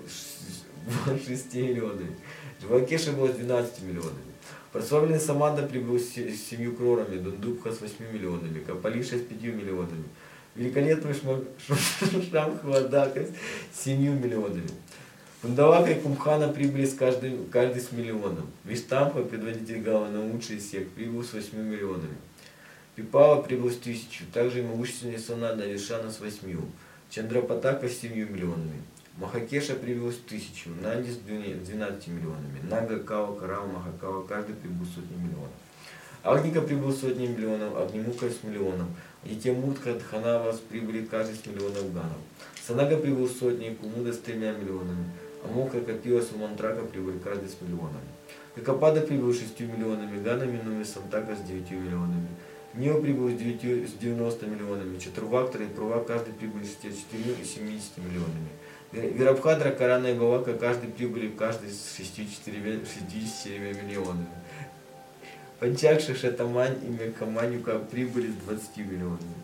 шесть миллионов, Джвакеша было двенадцать миллионов. Прославленный Саманда прибыл с семью крорами, Дундубха с восьми миллионами, Капалиша с пятью миллионами, великолепный Шамхвадака с семью миллионами. Пундавака и Кумхана прибыли с каждым, каждый с миллионом. Виштампа, предводитель Галана-Мудши из сект, прибыл с восьмью миллионами. Пипава прибыл с тысячу, также и могущественный Санада Вишана с восьмью. Чандрапатака с семью миллионами. Махакеша прибыл с тысячу, Нанди с двенадцатью миллионами. Нага, Кава, Карава, Махакава, каждый прибыл с сотней миллионов. Агника прибыл с сотней миллионов, Агнимука с миллионом. Етемуртха, Дханава прибыли каждый с миллионов ганов. Санага прибыл с сотней, Кумуда с тремя миллионами. Амока, Капила, Сумантрака прибыли каждый с миллионами. Какапада прибыл с шестью миллионами ганами, Нуми Сантака с девятью миллионами. Нио прибыл с девяноста миллионами. Чатурвактора и Прувак каждый прибыли с шестьюдесятью четырьмя и семидесятью миллионами. Вирабхадра, Карана и Бавака каждый прибыли каждый с шестьюдесятью четырьмя миллионами. Панчакша, Шатамань и Мекаманюка прибыли с двадцатью миллионами.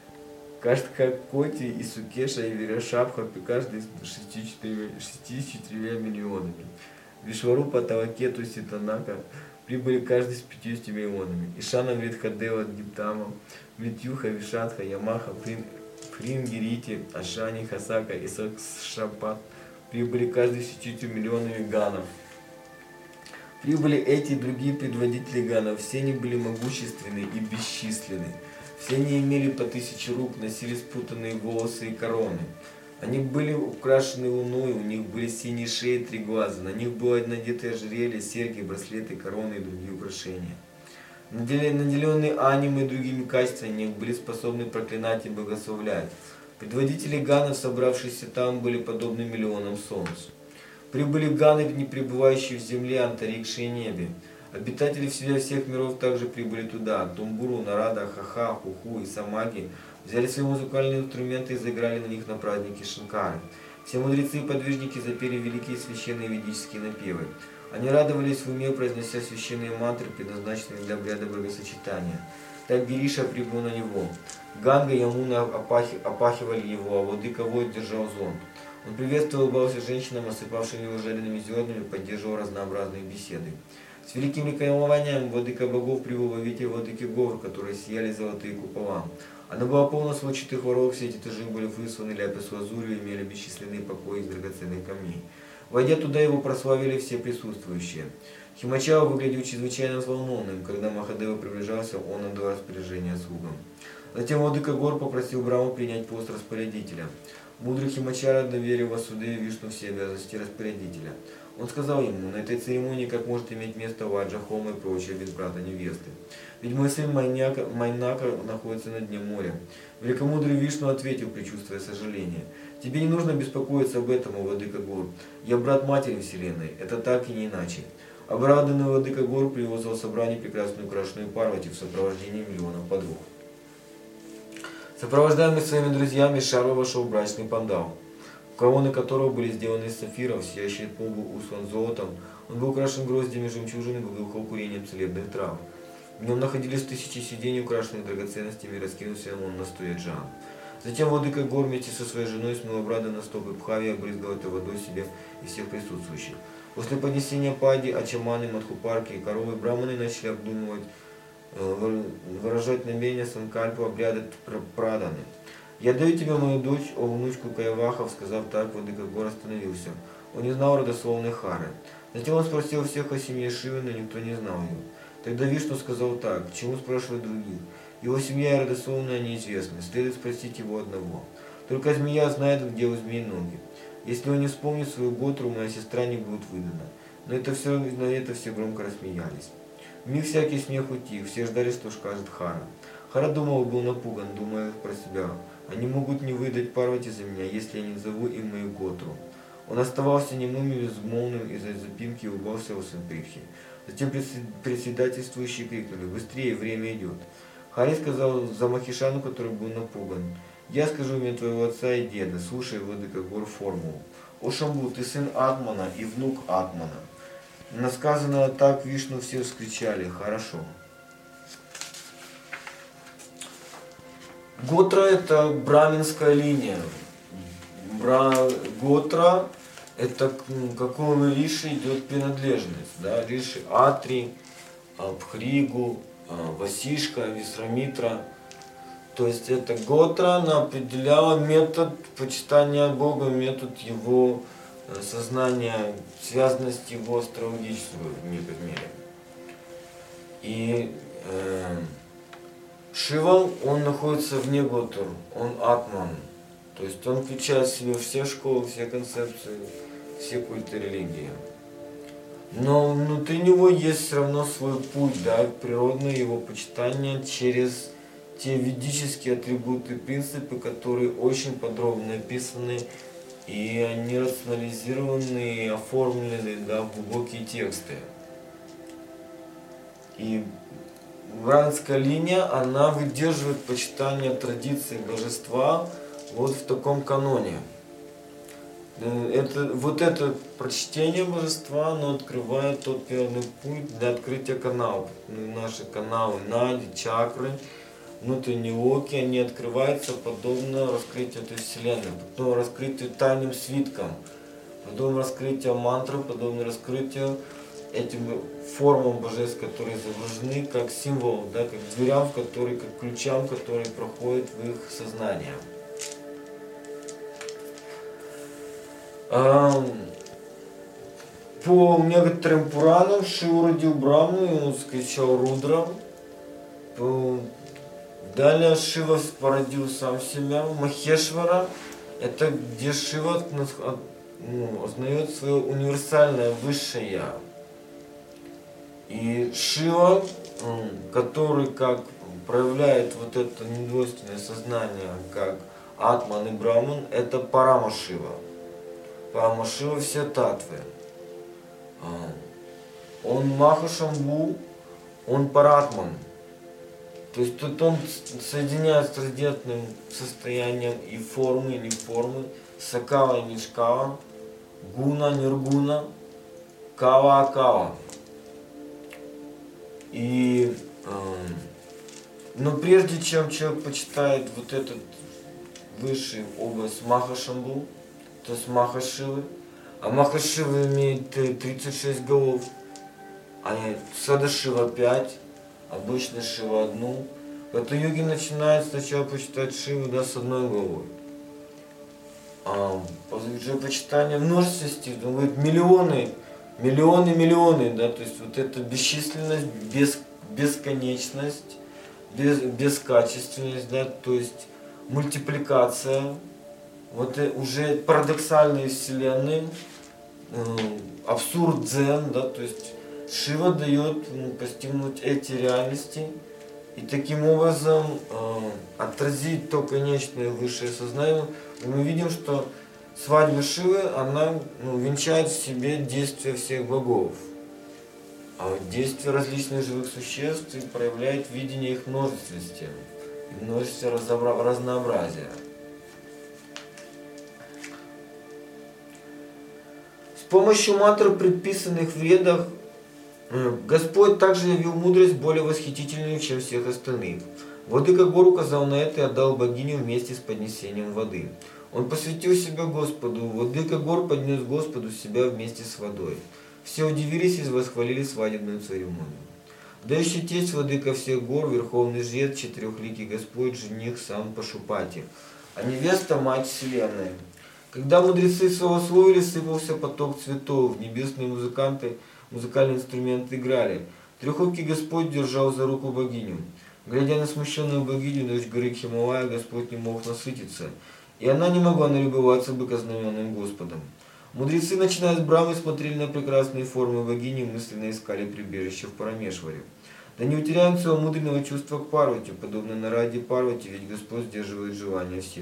Каштха, Коти и Сукеша и Вирашабха каждый с шестьюдесятью четырьмя миллионами. Вишварупа, Тавакету, Ситанака прибыли каждый с пятьюдесятью миллионами. Ишана, Вритхадева, Диптама, Мритюха, Вишатха, Ямаха, Фрингирити, Ашани, Хасака и Сакшапат прибыли каждый с шестьюдесятью миллионами ганов. Прибыли эти и другие предводители ганов, все они были могущественны и бесчисленны. Все они имели по тысяче рук, носили спутанные волосы и короны. Они были украшены луной, у них были синие шеи и три глаза, на них было надеты ожерелья, серьги, браслеты, короны и другие украшения. Наделенные анимой и другими качествами, они были способны проклинать и благословлять. Предводители ганов, собравшиеся там, были подобны миллионам солнц. Прибыли ганы, не пребывающие в земле, антарикше и небе. Обитатели всех миров также прибыли туда. Тумбуру, Нарада, Хаха, Хуху и Самаги взяли свои музыкальные инструменты и заиграли на них на празднике Шанкары. Все мудрецы и подвижники запели великие священные ведические напевы. Они радовались в уме, произнося священные мантры, предназначенные для обряда бракосочетания. Так Гириша прибыл на него. Ганга и Ямуна опахи, опахивали его, а владыка Вод держал зонт. Он приветствовал и улыбался женщинам, осыпавшим его жареными зернами, поддерживал разнообразные беседы. С великим ликованием владыка богов прибыл во виде владыки гор, которые сияли золотые купола. Она была полна сводчатых ворот, все эти этажи были высланы ляпис лазурью и имели бесчисленные покои из драгоценных камней. Войдя туда, его прославили все присутствующие. Химачава выглядел чрезвычайно взволнованным. Когда Махадева приближался, он отдал распоряжение слугам. Затем владыка гор попросил Браму принять пост распорядителя. Мудрый Химачара доверил Васудеве Вишну все обязанности распорядителя. Он сказал ему: на этой церемонии как может иметь место Ваджа, Хома и прочие без брата невесты. Ведь мой сын Майнака, Майнака находится на дне моря. Великомудрый Вишну ответил, предчувствуя сожаление: тебе не нужно беспокоиться об этом, о владыка гор. Я брат матери вселенной, это так и не иначе. Обрадованный владыка гор привозил в собрание прекрасную украшенную Парвати в сопровождении миллионов подруг. Сопровождаемый своими друзьями, Шарва вошел в брачный пандал, короны которого были сделаны из сафиров, сияющий пол был услан золотом, он был украшен гроздями жемчужины, благоухал курением целебных трав. В нем находились тысячи сидений, украшенных драгоценностями, и раскинулся он на стое джан. Затем владыка гор вместе со своей женой смыл обрады на стопы Пхави и обрызгал этой водой себе и всех присутствующих. После поднесения Пади, Ачаманы, Мадхупарки и коровы браманы начали обдумывать выражать намерение Санкальпу обряды Праданы. «Я даю тебе мою дочь, о внучку Каявахов», сказав так, владыка Гор остановился. Он не знал родословной Хары. Затем он спросил всех о семье Шивы, но никто не знал ее. Тогда Вишну сказал так: «Чему спрашивать других? Его семья и родословная неизвестны, следует спросить его одного. Только змея знает, где у змеи ноги. Если он не вспомнит свою Готру, моя сестра не будет выдана». Но это все, на это все громко рассмеялись. Вмиг всякий смех утих, все ждали, что скажет Хара. Хара думал, был напуган, думая про себя: «Они могут не выдать Парвати за меня, если я не назову им мою Готру». Он оставался немым и безмолвным из-за запинки и улыбался у Сампритхи. Затем председательствующие крикнули: «Быстрее, время идет». Хари сказал за Махишану, который был напуган: «Я скажу имя твоего отца и деда, слушай, владыка Гор, формулу. О Шамбу, ты сын Атмана и внук Атмана». На сказанное так Вишну все вскричали: «Хорошо». Готра — это браминская линия. Бра... Готра — это к какому риши идет принадлежность. Да? Риши Атри, Абхригу, Васишка, Висрамитра. То есть это Готра, она определяла метод почитания Бога, метод его сознания, связанность его астрологического в мире. И э, Шива, он находится вне Готр, он Атман. То есть он включает в себя все школы, все концепции, все культы религии. Но внутри него есть все равно свой путь, да, природное его почитание через те ведические атрибуты и принципы, которые очень подробно описаны, и они рационализированы и оформлены, да, в глубокие тексты. И браминская линия, она выдерживает почитание традиции божества вот в таком каноне. Это, вот это прочтение божества, оно открывает тот первый путь для открытия каналов. Наши каналы Нади, чакры, внутренние оки, они открываются подобно раскрытию этой вселенной, подобно раскрытию тайным свиткам, подобно раскрытию мантры, подобно раскрытию этим формам божеств, которые изображены как символ, да, как дверям, в которые, как ключам, которые проходят в их сознание. По некоторым Пуранам Шиву родил Брамну, и он скричал Рудрам. Далее Шива породил сам себя, Махешвара. Это где Шива, ну, узнает свое универсальное высшее Я. И Шива, который как проявляет вот это недвойственное сознание, как Атман и Браман, это Парама Шива. Парама Шива все татвы. Он Махашамбу, он Паратман. То есть тут он соединяет с трансцендентным состоянием и формы, и не формы, Сакава и Нишкава, Гуна, Ниргуна, Кава, Акава. И, э, но прежде чем человек почитает вот этот высший область Махашамбу, то есть Махашивы, а Махашива имеет тридцать шесть голов, а Садашива пять, обычно Шива одну. Это йоги начинают сначала почитать Шиву, да, с одной головой. А уже почитание множественности, он говорит миллионы, миллионы, миллионы, да, то есть вот эта бесчисленность, без, бесконечность, без, бескачественность, да, то есть мультипликация, вот уже парадоксальные вселенные, э, абсурд дзен, да, то есть Шива дает ну, постигнуть эти реальности и таким образом э, отразить то конечное высшее сознание. И мы видим, что свадьба Шивы, она ну, венчает в себе действия всех богов, а действия различных живых существ и проявляет видение их множественности, и множество разнообразия. С помощью мантр, предписанных в ведах, Господь также явил мудрость более восхитительную, чем всех остальных. Владыка Гор указал на это и отдал богиню вместе с поднесением воды. Он посвятил себя Господу. Владыка Гор поднес Господу себя вместе с водой. Все удивились и восхвалили свадебную церемонию. Дающий тесть владыка всех гор, верховный жрец, четырехликий Господь, жених сам Пашупати, а невеста мать Вселенной. Когда мудрецы словословили, сыпался поток цветов, небесные музыканты, музыкальные инструменты играли. Трехокий Господь держал за руку богиню. Глядя на смущенную богиню, дочь горы Хималая, Господь не мог насытиться, и она не могла налюбоваться быкознаменным Господом. Мудрецы, начиная с Брамы, смотрели на прекрасные формы богини и мысленно искали прибежище в Парамешваре. Да не утеряем своего мудренного чувства к Парвати, подобно Нараде Парвати, ведь Господь сдерживает желания всех.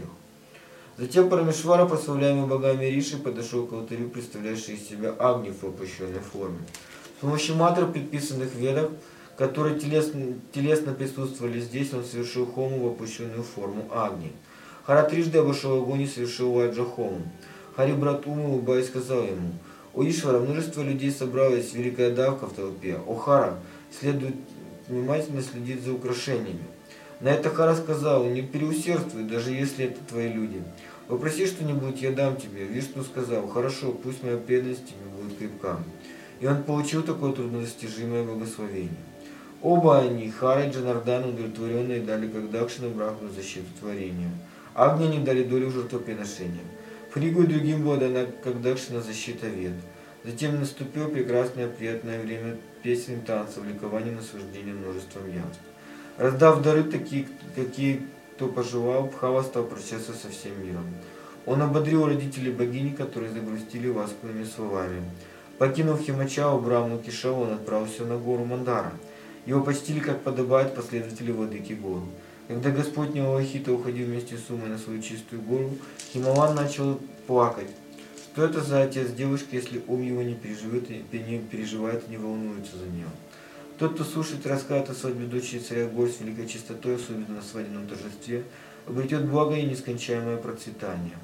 Затем Парамешвара, прославляемый богами Риши, подошел к алтарю, представляющий из себя Агни в воплощенной форме. С помощью мантр, предписанных в Ведах, которые телесно, телесно присутствовали здесь, он совершил хому, воплощенную форму Агни. Хара трижды обошел огонь и совершил ваджа хому. Хари брат Умы, улыбаясь, сказал ему: «О Ишвара, множество людей собралось, великая давка в толпе. О Хара, следует внимательно следить за украшениями». На это Хара сказал: «Не переусердствуй, даже если это твои люди. Попроси что-нибудь, я дам тебе». Вишну сказал: «Хорошо, пусть моя преданность тебе будет крепка». И он получил такое труднодостижимое благословение. Оба они, Хара и Джанардан, удовлетворенные, дали как Дакшина Брахму защиту творения. Агни не дали долю жертвоприношения. Фригу и другим была дана как Дакшина защита Вед. Затем наступило прекрасное приятное время песен, танцев, ликования, наслаждения множеством явств. Раздав дары такие, какие кто пожелал, Бхава стал прощаться со всем миром. Он ободрил родителей богини, которые загрустили ласковыми словами. Покинув Химачалу, Брамну Кишаву, он отправился на гору Мандара. Его почтили, как подобает последователи владыки гор. Когда Господь Нилалахита уходил вместе с Умой на свою чистую гору, Химаван начал плакать. Что это за отец девушки, если ум его не переживает, не переживает и не волнуется за нее? Тот, кто слушает рассказ о свадьбе дочери царя гор с великой чистотой, особенно на свадебном торжестве, обретет благо и нескончаемое процветание.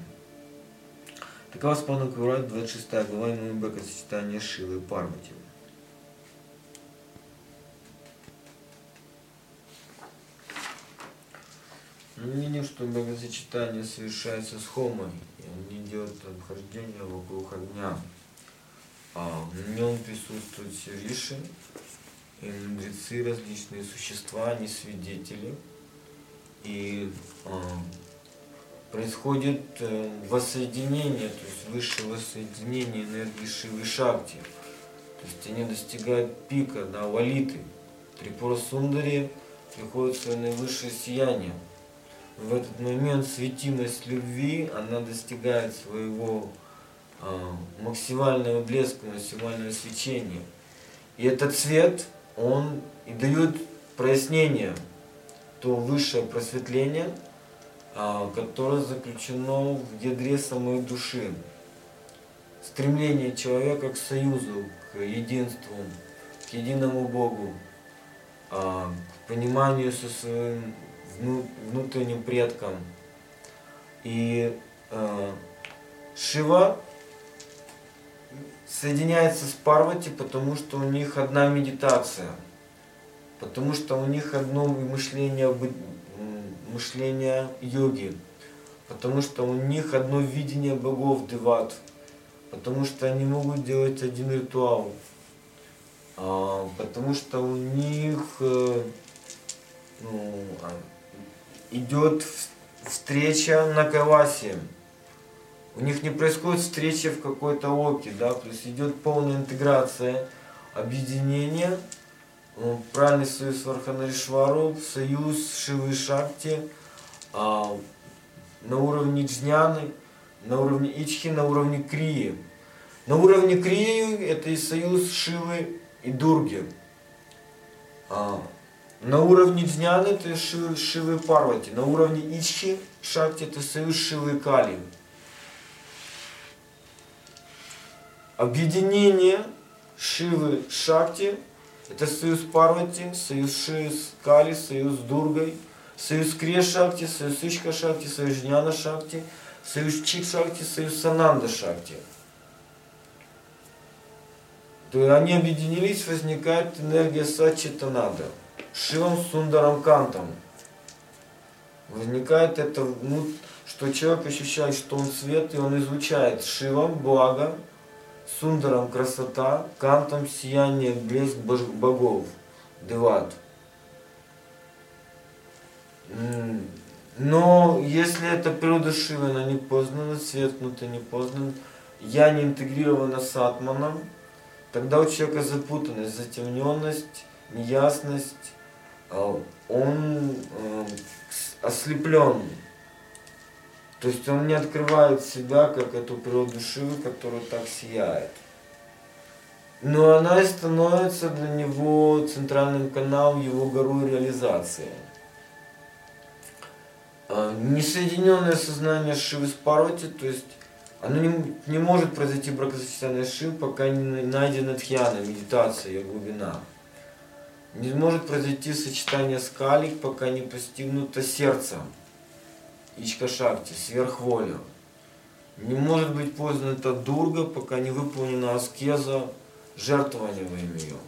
Такова Спана Курат, двадцать шестая глава, именно бракосочетание Шивы и Парвати. Мнение, что бракосочетание совершается с хомой, и он не делает обхождение вокруг огня. А в нем присутствуют все риши и мудрецы, различные существа, они свидетели. И а, происходит а, воссоединение, то есть высшее воссоединение энергии Шивы и Шакти. То есть они достигают пика, да, валиты. Трипура Сундари приходит в свое наивысшее сияние. В этот момент светимость любви, она достигает своего э, максимального блеска, максимального свечения. И этот свет, он и дает прояснение, то высшее просветление, э, которое заключено в ядре самой души. Стремление человека к союзу, к единству, к единому Богу, э, к пониманию со своим внутренним предкам. И э, Шива соединяется с Парвати, потому что у них одна медитация, потому что у них одно мышление, мышление йоги, потому что у них одно видение богов деват, потому что они могут делать один ритуал, э, потому что у них э, ну, идет встреча на Кайласе. У них не происходит встреча в какой-то оке, да, то есть идет полная интеграция, объединение, правильный союз Варханаришвару, союз Шивы и Шакти а, на уровне Джняны, на уровне Ичхи, на уровне Крии. На уровне Крии это и союз Шивы и Дурги. А, На уровне Джняны это Шивы, Шивы и Парвати. На уровне Ичхи, Шакти это союз Шивы и Кали. Объединение Шивы Шакти это союз Парвати, союз Шивы с Кали, союз с Дургой, союз Крия Шакти, союз Ичха Шакти, союз Джняна Шакти, союз Чик Шакти, союз Сананда Шакти. То есть они объединились, возникает энергия Сачитанада. Шивом Сундарам Кантом. Возникает это, ну, что человек ощущает, что он свет, и он излучает Шивом благо, Сундарам красота, Кантом сияние, блеск богов. Деват. Но если эта природа Шивы, она не познана, светнута, не познана, я не интегрирована с атманом, тогда у человека запутанность, затемненность, неясность, он ослеплен. То есть он не открывает себя, как эту природу Шивы, которая так сияет. Но она и становится для него центральным каналом, его горой реализации. Несоединенное сознание Шивы с Парвати, то есть оно не, не может произойти бракосочетание Шивы, пока не найдена дхьяна, медитация, ее глубина. Не может произойти сочетание с Кали, пока не постигнуто сердце, Ичка Шакти, сверхволя. Не может быть познана Дурга, пока не выполнена аскеза, жертвование во имя ее.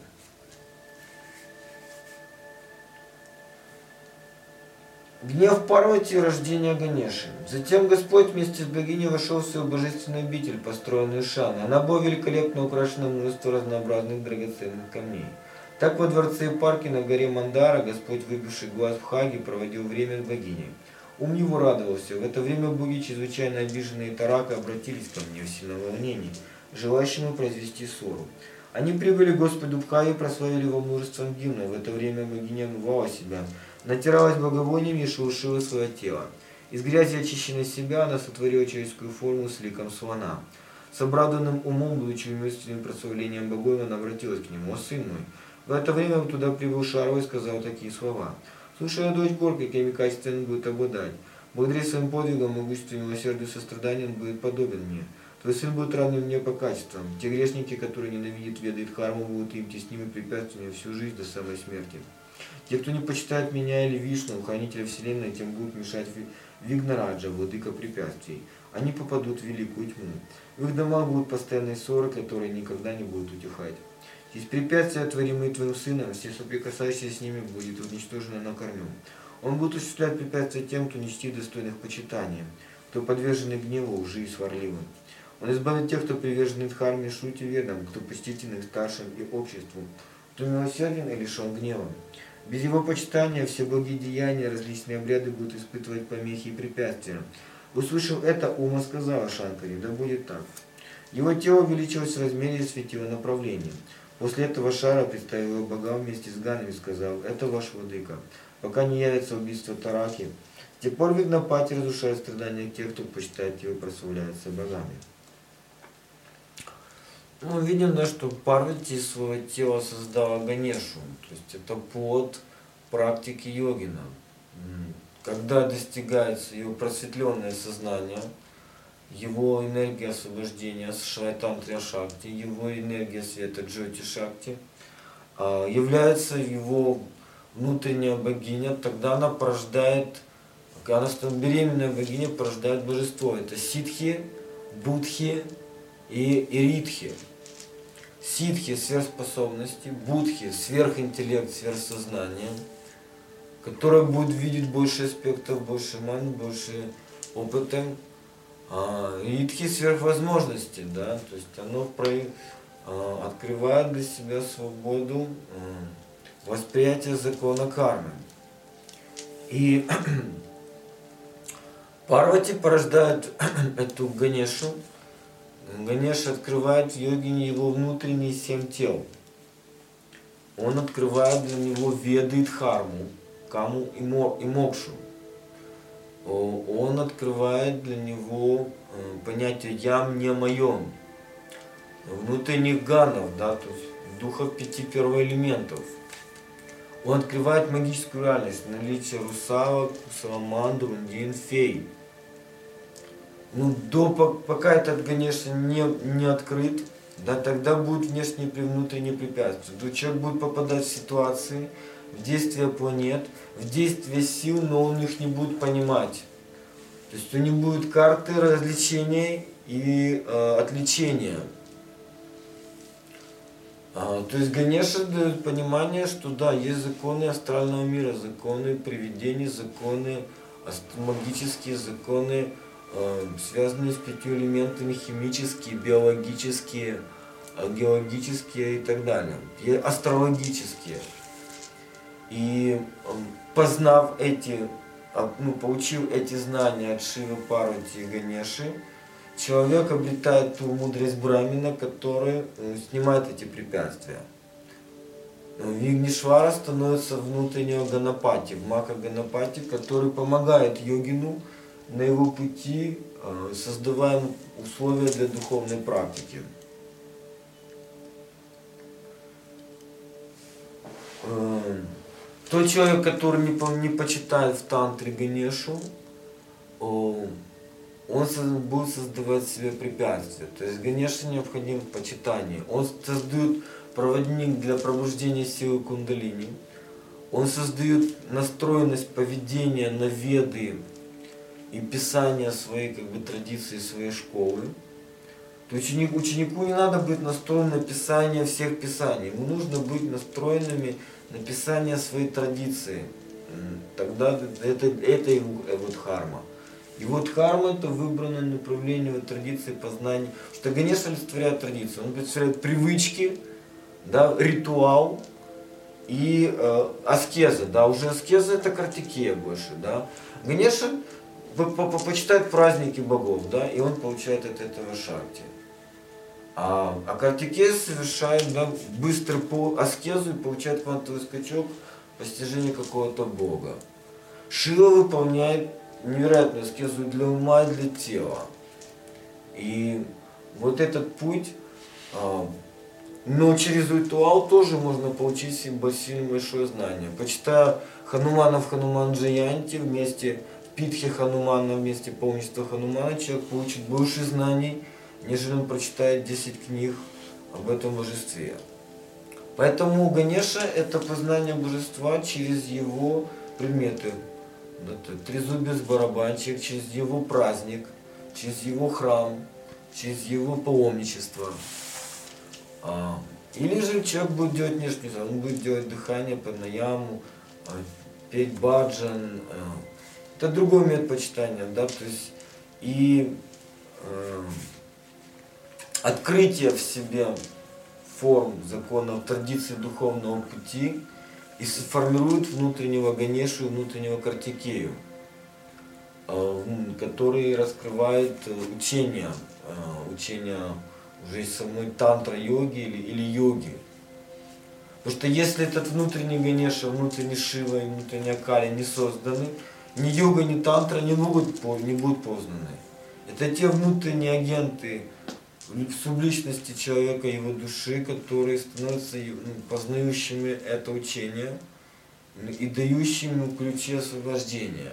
Гнев Парвати и рождение Ганеши. Затем Господь вместе с богиней вошел в свою божественную обитель, построенную Шаной. Она была великолепно украшена множеством разнообразных драгоценных камней. Так во дворце и парке на горе Мандара Господь, выбивший глаз в Хаге, проводил время с богиней. Ум его радовался. В это время боги, чрезвычайно обиженные Тарака, обратились ко мне в сильном волнении, желающему произвести ссору. Они прибыли к Господу в Хаге и прославили его множеством гимнов. В это время богиня омывала себя, натиралась благовонием и шелушила свое тело. Из грязи очищенной себя она сотворила человеческую форму с ликом слона. С обрадованным умом, будучи уместным прославлением богов, она обратилась к нему: «О, сын мой!» В это время туда прибыл Шарва и сказал такие слова: «Слушай, дочь Гор, какими качествами он будет обладать. Благодаря своим подвигам, могуществу, милосердию, состраданию он будет подобен мне. Твой сын будет равным мне по качествам. Те грешники, которые ненавидят Веды и Дхарму, будут им теснимы препятствиями всю жизнь до самой смерти. Те, кто не почитает меня или Вишну, хранителя Вселенной, тем будут мешать Вигнараджа, владыка препятствий. Они попадут в великую тьму. В их домах будут постоянные ссоры, которые никогда не будут утихать. Из препятствия, творимые твоим сыном, все соприкасающиеся с ними, будет уничтожено на корню. Он будет осуществлять препятствия тем, кто не чтит достойных почитания, кто подвержены гневу, лжи и сварливым. Он избавит тех, кто привержен Дхарме, Шрути, Ведам, кто почтителен старшим и обществу, кто милосерден и лишен гнева. Без его почитания все благие деяния, различные обряды будут испытывать помехи и препятствия. Услышав это, Ума сказала Шанкаре: да будет так. Его тело увеличилось в размере и светило направлением. После этого Шара представил его богам вместе с Ганами и сказал: это ваш владыка. Пока не явится убийство Тараки, с тех пор Вигнапати разрушает страдания тех, кто почитает его и прославляется богами. Мы видим, да, что Парвати из своего тела создала Ганешу, то есть это плод практики йогина. Когда достигается его просветленное сознание, его энергия освобождения Шайтантра Шакти, его энергия света Джоти Шакти, является его внутренняя богиня, тогда она порождает, когда она становится беременная богиня, порождает божество. Это ситхи, будхи и иридхи. Ситхи — сверхспособности, будхи — сверхинтеллект, сверхсознание, которое будет видеть больше аспектов, больше ман, больше опыта. А иридхи — сверхвозможности, да, то есть оно про, а, открывает для себя свободу а, восприятия закона кармы. И Парвати порождает эту Ганешу. Ганеша открывает в йогине его внутренние семь тел. Он открывает для него Веды и Дхарму, Каму и Мокшу. Он открывает для него понятие «я, мне, моем», внутренних ганов, да, то есть духов пяти первоэлементов. Он открывает магическую реальность, наличие русалок, саламандр, ундин, фей. Ну, до, пока этот, конечно, не, не открыт, да, тогда будут внешние и внутренние препятствия. То человек будет попадать в ситуации, в действия планет, в действия сил, но он их не будет понимать. То есть у них будут карты развлечения и э, отвлечения. А, то есть Ганеша дает понимание, что да, есть законы астрального мира, законы привидений, законы магические, законы, связанные с пятью элементами, химические, биологические, геологические и так далее, и астрологические. И познав эти, ну, получив эти знания от Шивы, Парвати и Ганеши, человек обретает ту мудрость Брамина, которая снимает эти препятствия. Вигнешвара становится внутреннего Ганапати, Маха Ганапати, который помогает йогину на его пути, создавая условия для духовной практики. Тот человек, который не, не почитает в тантре Ганешу, он будет создавать себе препятствия. То есть Ганеша необходим в почитании. Он создает проводник для пробуждения силы кундалини. Он создает настроенность поведения на веды и писания своей как бы, традиции, своей школы. То есть ученик, ученику не надо быть настроен на писание всех писаний. Ему нужно быть настроенными на писание своей традиции. Тогда это, это его вот харма. И вот харма это выбранное направление в традиции познания. Что Ганеша олицетворяет традицию. Он олицетворяет привычки, да, ритуал и э, аскеза. Да, уже аскеза это картикея больше. Да. Ганеша почитает праздники богов, да, и он получает от этого шакти. А, а картикея совершает, да, быстрый по аскезу и получает квантовый скачок постижения какого-то бога. Шива выполняет невероятную аскезу для ума и для тела. И вот этот путь, а, но через ритуал тоже можно получить сильное большое знание. Почитая Ханумана в Хануман Джаянти вместе Питхи Ханумана, вместе полничества Ханумана, человек получит больше знаний, нежели он прочитает десять книг об этом божестве. Поэтому Ганеша это познание божества через его предметы. Трезубец барабанчик, через его праздник, через его храм, через его паломничество. Или же человек будет делать внешнюю, он будет делать дыхание, пранаяму, петь баджан. Это другой метод почитания, да, то есть и э, открытие в себе форм, законов, традиций духовного пути и сформирует внутреннего Ганешу и внутреннего Картикею, э, который раскрывает учение, э, учение уже из самой тантра-йоги или, или йоги. Потому что если этот внутренний Ганеша, внутренний Шива и внутренняя Кали не созданы, ни йога, ни тантра не будут, не будут познаны. Это те внутренние агенты в субличности человека, его души, которые становятся познающими это учение и дающими ключи освобождения.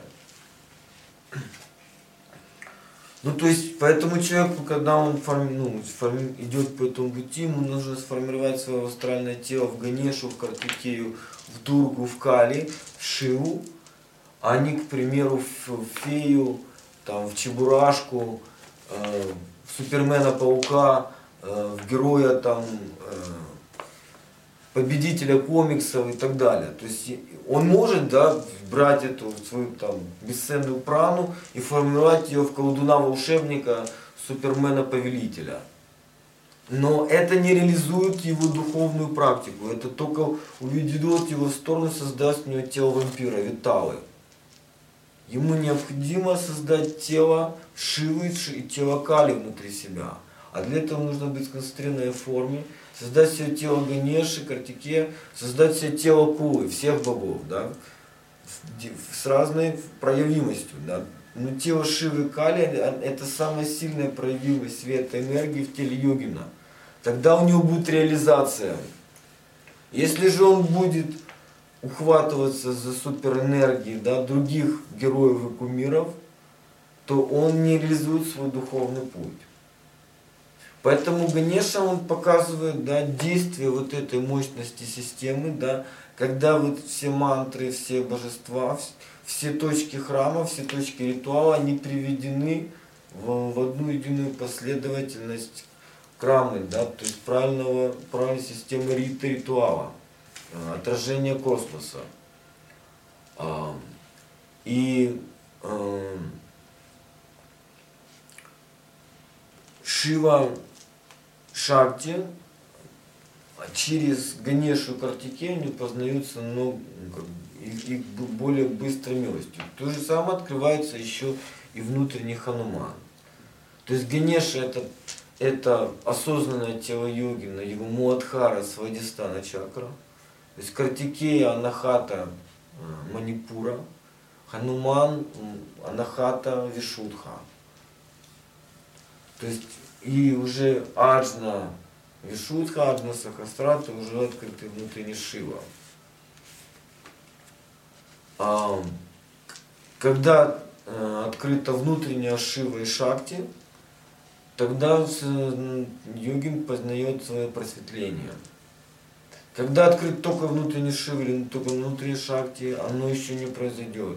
Ну, то есть, поэтому человеку, когда он форми, ну, форми, идет по этому пути, ему нужно сформировать свое астральное тело в Ганешу, в Картикею, в Дургу, в Кали, в Шиву, а не, к примеру, в фею, там, в Чебурашку, э, в Супермена-паука, э, в героя там, э, победителя комиксов и так далее. То есть он может, да, брать эту свою там, бесценную прану и формировать ее в колдуна-волшебника, Супермена-повелителя. Но это не реализует его духовную практику, это только уведет его в сторону, создаст у него тело вампира, Виталы. Ему необходимо создать тело Шивы и тело Кали внутри себя. А для этого нужно быть в сконцентрированной форме, создать себе тело Ганеши, Картикея, создать себе тело Кулы, всех богов, да, с разной проявимостью. Да. Но тело Шивы и Кали – это самая сильная проявимость света энергии в теле йогина. Тогда у него будет реализация. Если же он будет ухватываться за суперэнергии, да, других героев и кумиров, то он не реализует свой духовный путь. Поэтому Ганеша он показывает, да, действие вот этой мощности системы, да, когда вот все мантры, все божества, все точки храма, все точки ритуала, они приведены в, в одну единую последовательность крамы, да, то есть правильного, правильной системы рита ритуала. Отражение космоса. И Шива Шакти, через Ганешу и Картикею они познаются, ну, как, их, их более быстрой милостью. То же самое открывается еще и внутренний Хануман. То есть Ганеша это, это осознанное тело йогина, его Муладхара, Свадистана чакра. То есть Картикея, Анахата, Манипура. Хануман, Анахата, Вишудха. То есть и уже Аджна, Вишудха, Аджна, Сахасрата уже открыты внутренний Шива. А, когда а, открыта внутренняя Шива и Шакти, тогда йогин познает свое просветление. Когда открыт только внутренний Шива или только внутренний Шакти, оно еще не произойдет.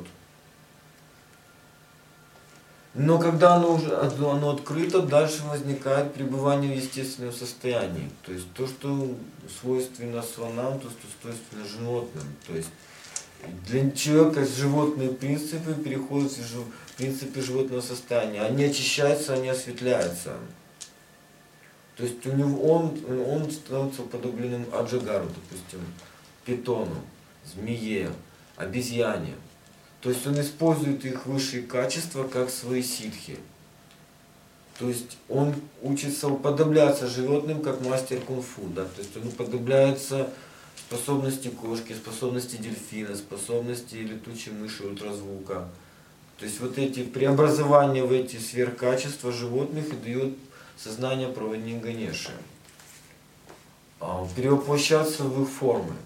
Но когда оно уже оно открыто, дальше возникает пребывание в естественном состоянии. То есть то, что свойственно слонам, то, что свойственно животным. То есть для человека животные принципы переходят в принципы животного состояния. Они очищаются, они осветляются. То есть у него он, он становится уподобленным аджагару, допустим, питону, змее, обезьяне. То есть он использует их высшие качества как свои ситхи. То есть он учится уподобляться животным как мастер кунг-фу. Да? То есть он уподобляется способности кошки, способности дельфина, способности летучей мыши ультразвука. То есть вот эти преобразования в эти сверхкачества животных и дает сознание проводник Ганеши. Перевоплощаться в их формы.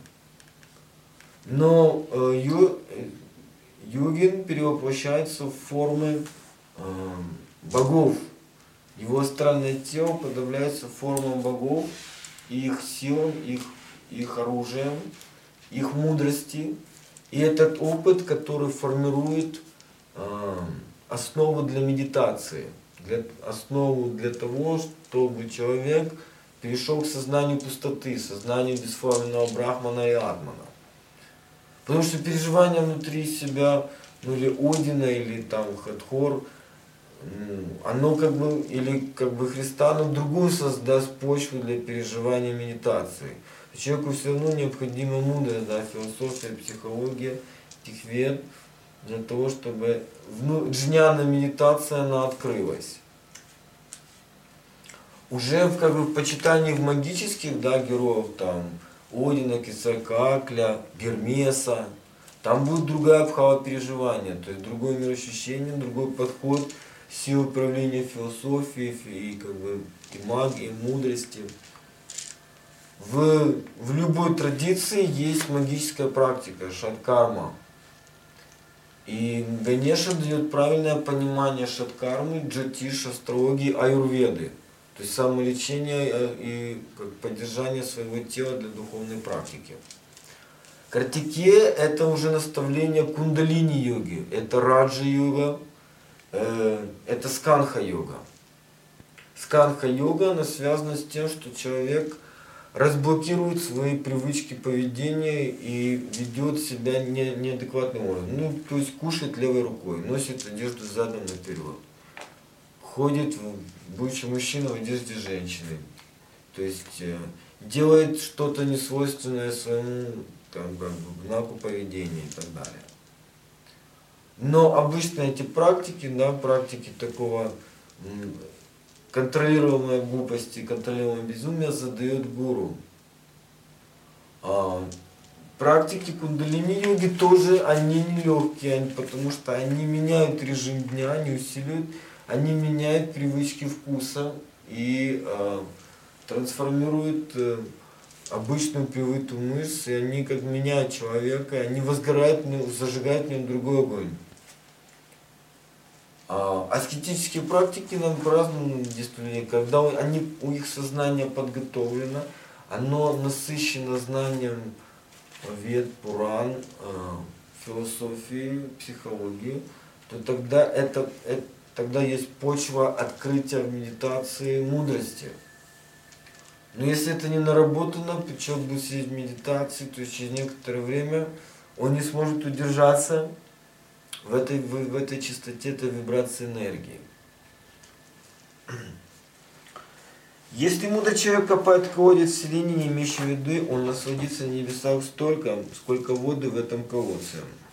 Но э, ю, йогин перевоплощается в формы э, богов. Его астральное тело подавляется формам богов, их силам, их, их оружием, их мудрости. И этот опыт, который формирует э, основу для медитации, для, основу для того, чтобы человек перешел к сознанию пустоты, сознанию бесформенного брахмана и атмана. Потому что переживание внутри себя, ну или Одина, или там Хатхор, оно как бы, или как бы Христа, оно другую создаст почву для переживания медитации. Человеку все равно необходима мудрость, да, философия, психология, тихвед, для того, чтобы ну, джняна медитация, она открылась. Уже в, как бы, в почитании в магических, да, героев, там, Одина, Кицалькакля, Гермеса, там будет другая бхава переживания, то есть другое мироощущение, другой подход, силы проявления философии и, как бы, и магии, и мудрости. В, в любой традиции есть магическая практика, шаткарма. И Ганеша дает правильное понимание шаткармы, джатиш, астрологии, аюрведы. То есть самолечение и как, поддержание своего тела для духовной практики. Картикея это уже наставление кундалини-йоги, это раджа-йога, э, это сканха-йога. Сканха-йога, она связана с тем, что человек разблокирует свои привычки поведения и ведет себя не, неадекватным образом. Ну, то есть кушает левой рукой, носит одежду задом наперед. Ходит, будучи мужчиной, в одежде женщины. То есть э, делает что-то несвойственное своему там, как бы, знаку поведения и так далее. Но обычно эти практики, да, практики такого м, контролируемой глупости, контролируемого безумия задает гуру. А, практики кундалини-йоги тоже, они нелегкие, потому что они меняют режим дня, они усиливают, они меняют привычки вкуса и э, трансформируют э, обычную привытую мышц, и они как меняют человека, и они возгорают, зажигают в нем другой огонь. А, аскетические практики нам по-разному действуют, когда они, у их сознание подготовлено, оно насыщено знанием вед, пуран, э, философии, психологии, то тогда это, это тогда есть почва открытия в медитации мудрости. Но если это не наработано, человек будет сидеть в медитации, то есть через некоторое время он не сможет удержаться в этой, в, в этой чистоте, этой вибрации энергии. Если мудрый человек копает колодец в селении, не имеющей воды, он насладится на небесах столько, сколько воды в этом колодце.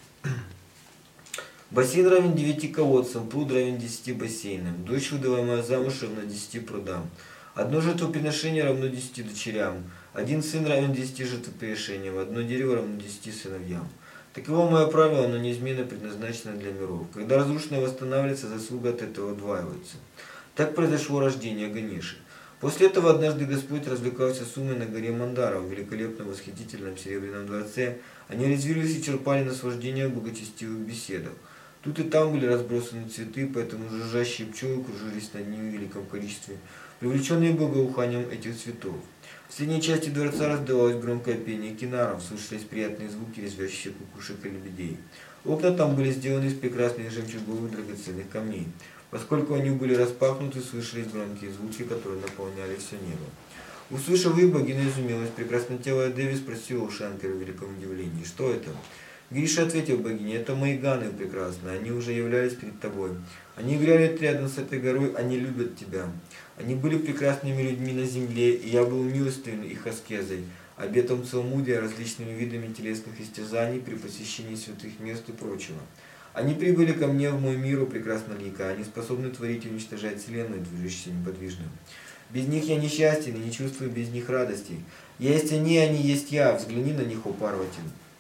Бассейн равен девяти колодцам, пруд равен десяти бассейнам. Дочь, выдаваемая замуж, равна десяти прудам. Одно жертвоприношение равно десяти дочерям. Один сын равен десяти жертвоприношениям. Одно дерево равно десяти сыновьям. Таково мое правило, оно неизменно предназначено для миров. Когда разрушенное восстанавливается, заслуга от этого удваивается. Так произошло рождение Ганеши. После этого однажды Господь развлекался с Умой на горе Мандара, в великолепном восхитительном серебряном дворце. Они резвились и черпали наслаждение в благочестивых беседах. Тут и там были разбросаны цветы, поэтому жужжащие пчелы кружились над ними в великом количестве, привлеченные благоуханием этих цветов. В средней части дворца раздавалось громкое пение кинаров, слышались приятные звуки резвящихся кукушек и лебедей. Окна там были сделаны из прекрасных жемчуговых драгоценных камней. Поскольку они были распахнуты, слышались громкие звуки, которые наполняли все небо. Услышав их, богиня изумилась. Прекраснотелая Деви спросила у Шанкара в великом удивлении: «Что это?» Гриша ответил богине: «Это мои ганы прекрасные, они уже являлись перед тобой. Они играли рядом с этой горой, они любят тебя. Они были прекрасными людьми на земле, и я был милостивым их аскезой, обетом целомудрия, различными видами телесных истязаний при посещении святых мест и прочего. Они прибыли ко мне в мой мир, прекрасно лика, они способны творить и уничтожать вселенную, движущуюся неподвижно. Без них я несчастен и не чувствую без них радости. Есть они, они есть я, взгляни на них, о Парвати».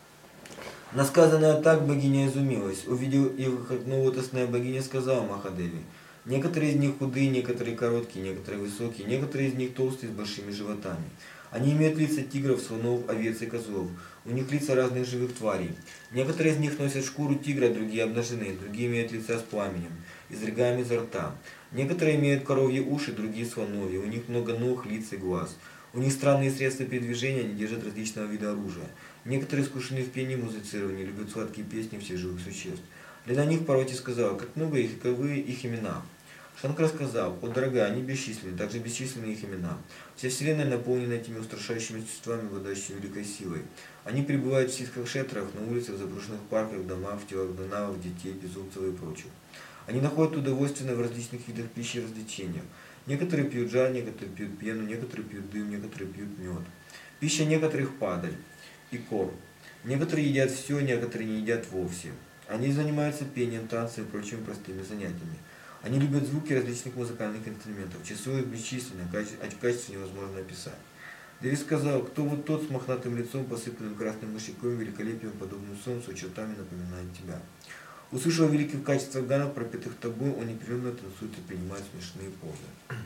На сказанное так богиня изумилась. Увидев их, новотосная богиня сказала Махадеви: «Некоторые из них худые, некоторые короткие, некоторые высокие, некоторые из них толстые с большими животами. Они имеют лица тигров, слонов, овец и козлов. У них лица разных живых тварей. Некоторые из них носят шкуру тигра, другие обнажены, другие имеют лица с пламенем, изрыгаем изо рта. Некоторые имеют коровьи уши, другие слоновьи. У них много ног, лиц и глаз. У них странные средства передвижения, они держат различного вида оружия. Некоторые искушены в пении и музицировании, любят сладкие песни всех живых существ». Лена них Парвати сказала: «Как много их, и каковы их имена?» Шанкар сказал: «О, дорогая, они бесчисленны, также бесчисленны их имена. Вся вселенная наполнена этими устрашающими существами, обладающими великой силой. Они пребывают в ситхах шетрах, на улицах, в заброшенных парках, в домах, в телах данавов, детей, безумцев и прочих. Они находят удовольствие в различных видах пищи и развлечениях. Некоторые пьют жар, некоторые пьют пену, некоторые пьют дым, некоторые пьют мед. Пища некоторых падаль и кор. Некоторые едят все, некоторые не едят вовсе. Они занимаются пением, танцем и прочими простыми занятиями. Они любят звуки различных музыкальных инструментов. Число их бесчисленно, а качество невозможно описать». Деви сказал: «Кто вот тот с мохнатым лицом, посыпанным красным мышьяком, великолепием, подобным солнцу, чертами напоминает тебя?» Услышав о великих качествах ганов, пропитых тобой, он непрерывно танцует и принимает смешные позы.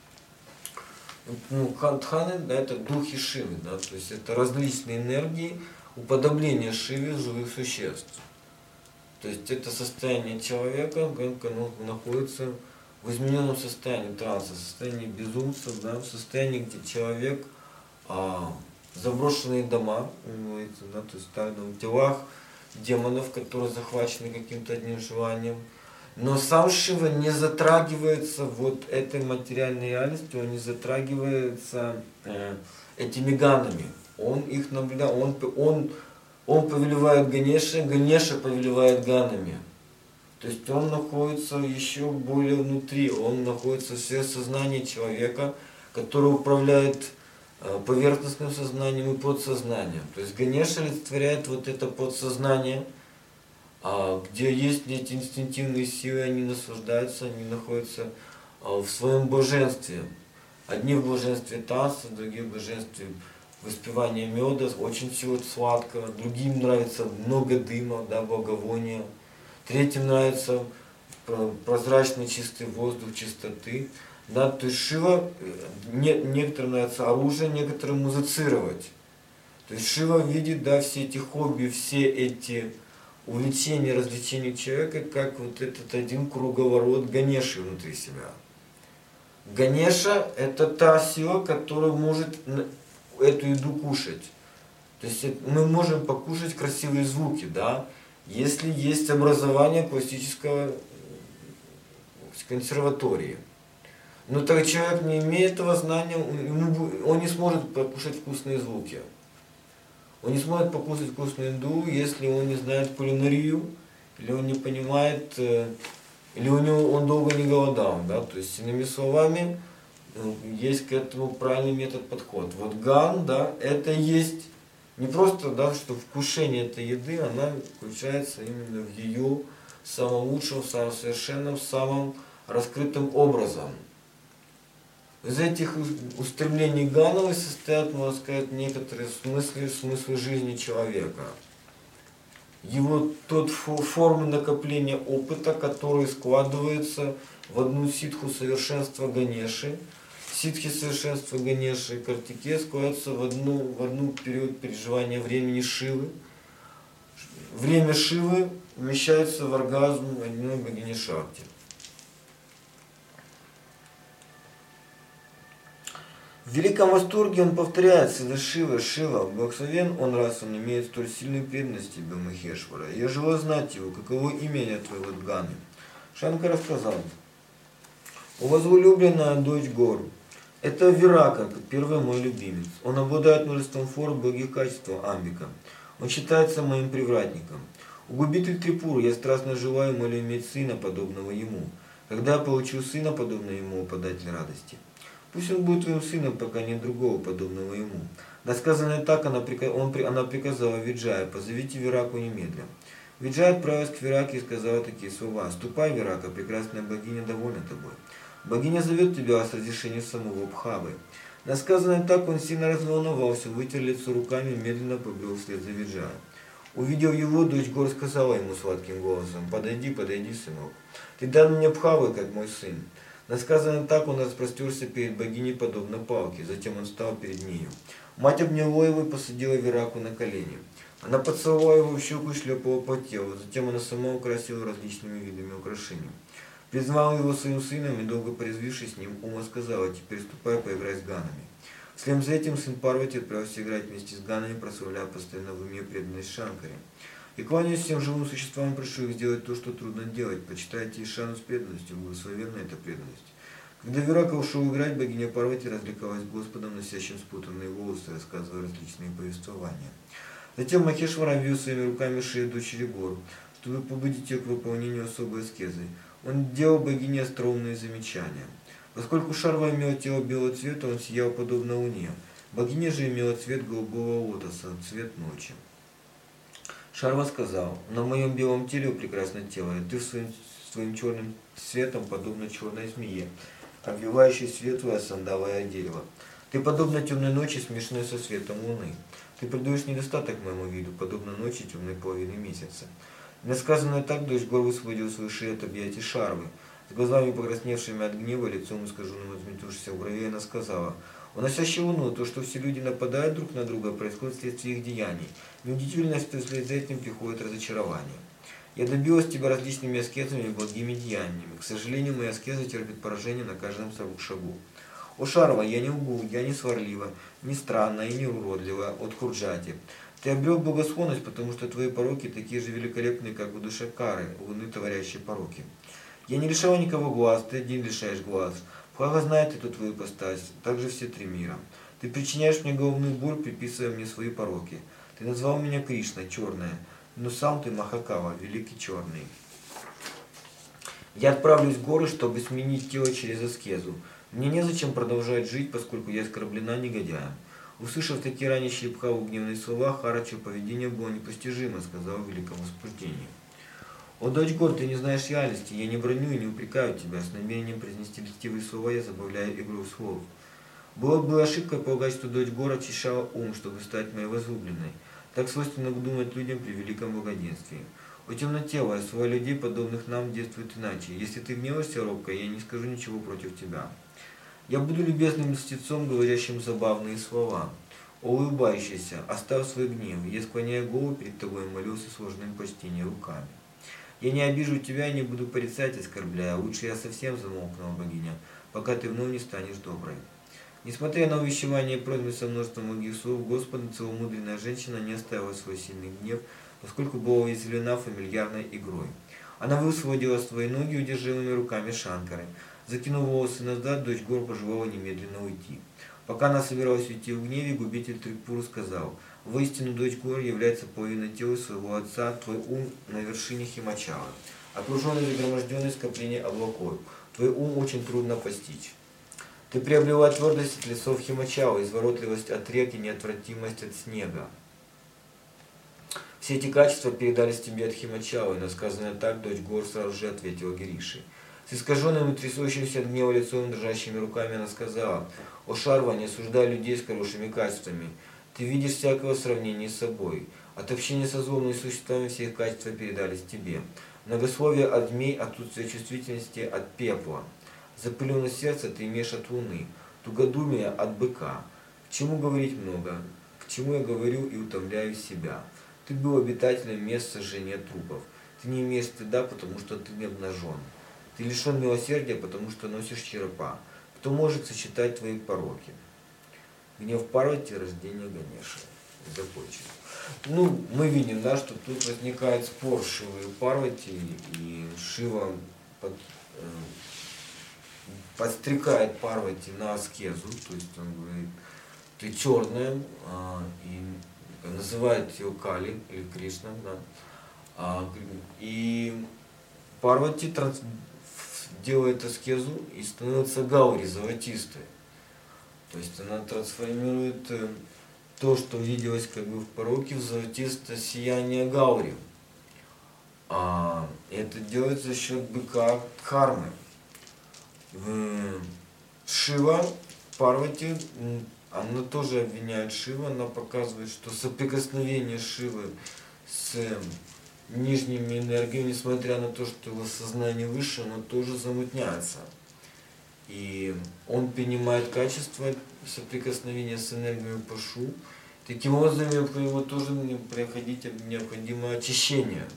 Ну, хандханы, да, это духи Шивы, да, то есть это различные энергии уподобления Шиве живых существ. То есть это состояние человека, как оно находится в измененном состоянии транса, в состоянии безумства, да, в состоянии, где человек, а, заброшенные дома, да, то есть да, в телах демонов, которые захвачены каким-то одним желанием. Но сам Шива не затрагивается вот этой материальной реальностью, он не затрагивается э, этими ганами. Он их наблюдает, он, он, он повелевает Ганеше, Ганеша повелевает ганами. То есть он находится еще более внутри, он находится в сверхсознании человека, который управляет э, поверхностным сознанием и подсознанием. То есть Ганеша олицетворяет вот это подсознание, где есть эти инстинктивные силы, они наслаждаются, они находятся в своем блаженстве. Одни в блаженстве танца, другие в блаженстве воспевания меда, очень всего сладкого. Другим нравится много дыма, да, благовония. Третьим нравится прозрачный чистый воздух, чистоты. Да, то есть Шива, не, некоторым нравится оружие, некоторым музицировать. То есть Шива видит, да, все эти хобби, все эти увлечение, развлечение человека, как вот этот один круговорот Ганеши внутри себя. Ганеша – это та сила, которая может эту еду кушать. То есть мы можем покушать красивые звуки, да, если есть образование классического консерватории. Но так человек, не имея этого знания, он не сможет покушать вкусные звуки. Он не сможет покушать вкусную еду, если он не знает кулинарию, или он не понимает, или у него он долго не голодал. Да? То есть, иными словами, есть к этому правильный метод подход. Вот ган, да, это есть не просто, да, что вкушение этой еды, она включается именно в ее самом лучшем, самом совершенном, самым раскрытым образом. Из этих устремлений Ганова состоят, можно сказать, некоторые смыслы, смыслы жизни человека. Его тот формы накопления опыта, который складывается в одну ситху совершенства Ганеши. Ситхи совершенства Ганеши и Картике складываются в одну, в одну период переживания времени Шивы. Время Шивы вмещается в оргазм одной богини Шакти. В великом восторге он повторяет сына Шива: Шива, благословен он, раз он имеет столь сильную преданность тебе, Махешвара. Я желаю знать его, каково имя твоего Дганы. Шанкара сказал: о возлюбленная дочь гор, это Вирака, первый мой любимец. Он обладает множеством форм благих качеств Амбика. Он считается моим привратником. Угубитель Трипуры, я страстно желаю молю иметь сына, подобного ему. Когда я получу сына, подобного ему, податель радости. Пусть он будет твоим сыном, пока нет другого, подобного ему. Да сказано так, она, он, она приказала Виджая: позовите Вираку немедленно. Виджая отправилась к Вираке и сказала такие слова: ступай, Вирака, прекрасная богиня довольна тобой. Богиня зовет тебя с разрешения самого Бхавы. Да сказано так, он сильно разволновался, вытер лицо руками и медленно побрел вслед за Виджая. Увидев его, дочь гор сказала ему сладким голосом: подойди, подойди, сынок. Ты дан мне Бхавы, как мой сын. Но сказано так, он распростерся перед богиней, подобно палке. Затем он встал перед нею. Мать обняла его и посадила Вираку на колени. Она поцеловала его в щеку и шлепала по телу. Затем она сама украсила различными видами украшений. Признала его своим сыном и, долго порезвившись с ним, Ума сказала: теперь ступай, поиграй с ганами. Вслед за этим сын Парвати отправился играть вместе с ганами, прославляя постоянно в уме преданность Шанкаре. И кланяясь всем живым существам, прошу их сделать то, что трудно делать. Почитайте Ишану с преданностью, благословенна эта преданность. Когда Вирака ушел играть, богиня Парвати развлекалась Господом, носящим спутанные волосы, рассказывая различные повествования. Затем Махешвара обвил своими руками шею дочери гор, чтобы побудить ее к выполнению особой аскезы. Он делал богине остроумные замечания. Поскольку Шарва имела тело белого цвета, он сиял подобно луне. Богиня же имела цвет голубого лотоса, цвет ночи. Шарва сказал: на моем белом теле прекрасное тело, и ты своим, своим черным цветом подобно черной змее, обвивающей светлое сандаловое дерево. Ты подобно темной ночи, смешанной со светом луны. Ты придаешь недостаток моему виду, подобно ночи темной половины месяца. Насказанное так, дочь гор высвободила свою шею от объятий Шарвы. С глазами покрасневшими от гнева, лицом искаженным от взметнувшихся бровей, она сказала: уносящий луну, то, что все люди нападают друг на друга, происходит вследствие их деяний. Неудивительно, что вслед за этим приходит разочарование. Я добилась тебя различными аскезами и благими деяниями. К сожалению, мои аскезы терпят поражение на каждом шагу. О Шарва, я не лгу, я не сварлива, не странная и не уродлива, от Хурджати. Ты обрел благосклонность, потому что твои пороки такие же великолепные, как в душе Кары, луны, творящие пороки. Я не лишала никого глаз, ты один лишаешь глаз. Бхага знает эту твою ипостась, также все три мира. Ты причиняешь мне головную боль, приписывая мне свои пороки. Ты назвал меня Кришна, черная, но сам ты Махакава, великий черный. Я отправлюсь в горы, чтобы сменить тело через аскезу. Мне незачем продолжать жить, поскольку я оскорблена негодяем. Услышав такие ранящие Бхаву гневные слова, Харачу поведение было непостижимо, сказал в великом возбуждении. О, дочь гор, ты не знаешь реальности, я не броню и не упрекаю тебя, с намерением произнести льстивые слова я забавляю игру слов. Было бы ошибкой полагать, что дочь гор очищала ум, чтобы стать моей возлюбленной. Так свойственно думать людям при великом благоденствии. О, темнотелая, слова людей, подобных нам, действуют иначе. Если ты гневаешься, робко, я не скажу ничего против тебя. Я буду любезным льстецом, говорящим забавные слова. О, улыбающийся, оставь свой гнев, я склоняю голову перед тобой и молюсь о сложном почтении руками. Я не обижу тебя и не буду порицать, оскорбляя. Лучше я совсем замолкнула, богиня, пока ты вновь не станешь доброй. Несмотря на увещевание и просьбы со множеством многих слов, Господа целомудренная женщина не оставила свой сильный гнев, поскольку была уязвлена фамильярной игрой. Она высвободила свои ноги удерживаемыми руками Шанкары. Закинув волосы назад, дочь гор пожелала немедленно уйти. Пока она собиралась уйти в гневе, губитель Трипуры сказал: воистину, дочь гор является половиной тела своего отца, твой ум на вершине Химачала, окруженный загроможденный скоплением облаков. Твой ум очень трудно постичь. Ты приобрела твердость от лесов Химачалы, изворотливость от рек и неотвратимость от снега. Все эти качества передались тебе от Химачалы, но сказано так, дочь гор сразу же ответила Гириши. С искаженным и трясущимся от гнева лицом и дрожащими руками она сказала: «О Шарва, не осуждай людей с хорошими качествами. Ты видишь всякого сравнения с собой. От общения со злобными существами все их качества передались тебе. Многословие от змей, отсутствие чувствительности от пепла. Запыленность сердца ты имеешь от луны, тугодумие от быка. К чему говорить много? К чему я говорю и утомляю себя? Ты был обитателем мест сожжения трупов. Ты не имеешь стыда, потому что ты не обнажен. Ты лишен милосердия, потому что носишь черепа. Кто может сочетать твои пороки? Гнев Парвати, рождение Ганеши». Закончено. Ну, мы видим, да, что тут возникает спор Шивы и Парвати, и Шива под, э, подстрекает Парвати на аскезу, то есть он говорит: ты черная, а, и называет ее Кали или Кришна, да, а, и Парвати транс, делает аскезу и становится Гаури, золотистой. То есть она трансформирует то, что виделось как бы в пороке, в золотистое сияние Гаури. А это делается за счет быка Дхармы. Шива, Парвати, она тоже обвиняет Шиву, она показывает, что соприкосновение Шивы с нижними энергиями, несмотря на то, что его сознание выше, оно тоже замутняется. И он принимает качество соприкосновения с энергией Пашу. Таким образом, его тоже проходить необходимое очищение.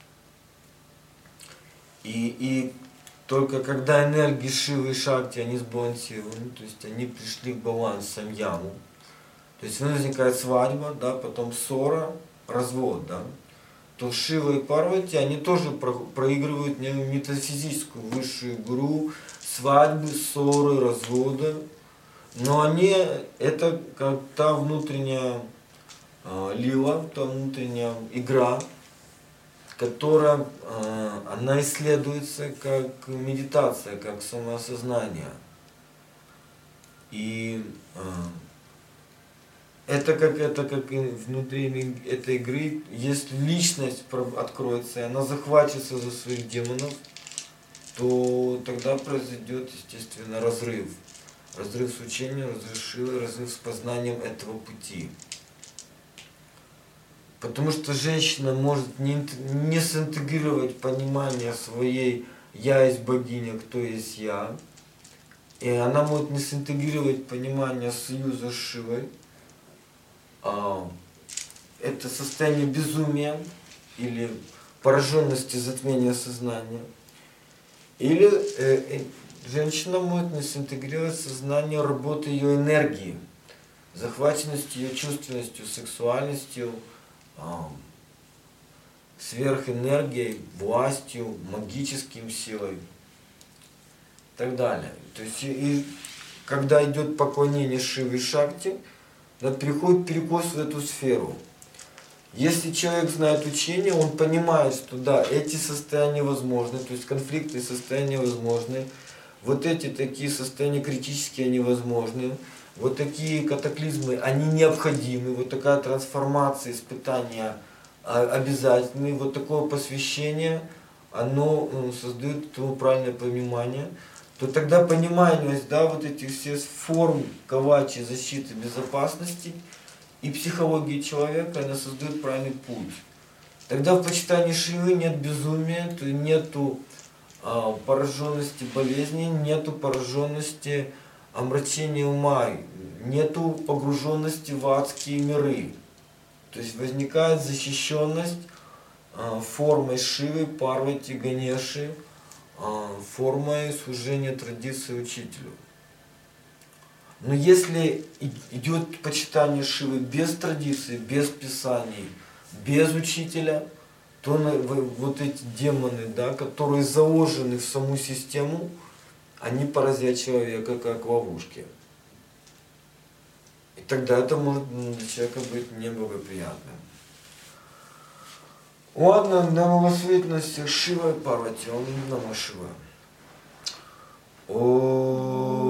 И, и только когда энергии Шивы и Шакти, они сбалансированы, то есть они пришли к балансу самьяму, то есть возникает свадьба, да, потом ссора, развод, да, то Шива и Парвати, они тоже про, проигрывают метафизическую высшую игру, свадьбы, ссоры, разводы, но они, это как та внутренняя э, лила, та внутренняя игра, которая, э, она исследуется как медитация, как самоосознание. И э, это как, это как внутри этой игры, если личность откроется, и она захватится за своих демонов, то тогда произойдет, естественно, разрыв. Разрыв с учением, разрыв с Шивой, разрыв с познанием этого пути. Потому что женщина может не, не синтегрировать понимание своей «я есть богиня, кто есть я», и она может не синтегрировать понимание союза с Шивой. Это состояние безумия или пораженности, затмения сознания. Или э, женщина может не синтегрировать сознание работы ее энергии, захваченностью ее чувственностью, сексуальностью, э, сверхэнергией, властью, магическим силой и так далее. То есть, и, когда идет поклонение Шиве и Шакти, да, приходит перекос в эту сферу. Если человек знает учение, он понимает, что да, эти состояния возможны, то есть конфликты и состояния возможны, вот эти такие состояния критические, они возможны, вот такие катаклизмы, они необходимы, вот такая трансформация, испытания обязательны, вот такое посвящение, оно создает этому правильное понимание, то тогда понимание, да, вот этих всех форм кавачи, защиты, безопасности и психологии человека, она создает правильный путь. Тогда в почитании Шивы нет безумия, то нету а, пораженности болезни, нету пораженности омрачения ума, нету погруженности в адские миры. То есть возникает защищенность а, формой Шивы, Парвати, Ганеши, формой служения традиции учителю. Но если идет почитание Шивы без традиции, без писаний, без учителя, то вот эти демоны, да, которые заложены в саму систему, они поразят человека как ловушки. И тогда это может для человека быть неблагоприятным. Ладно, намасветность Шива и Парвати, он Нама Шива. О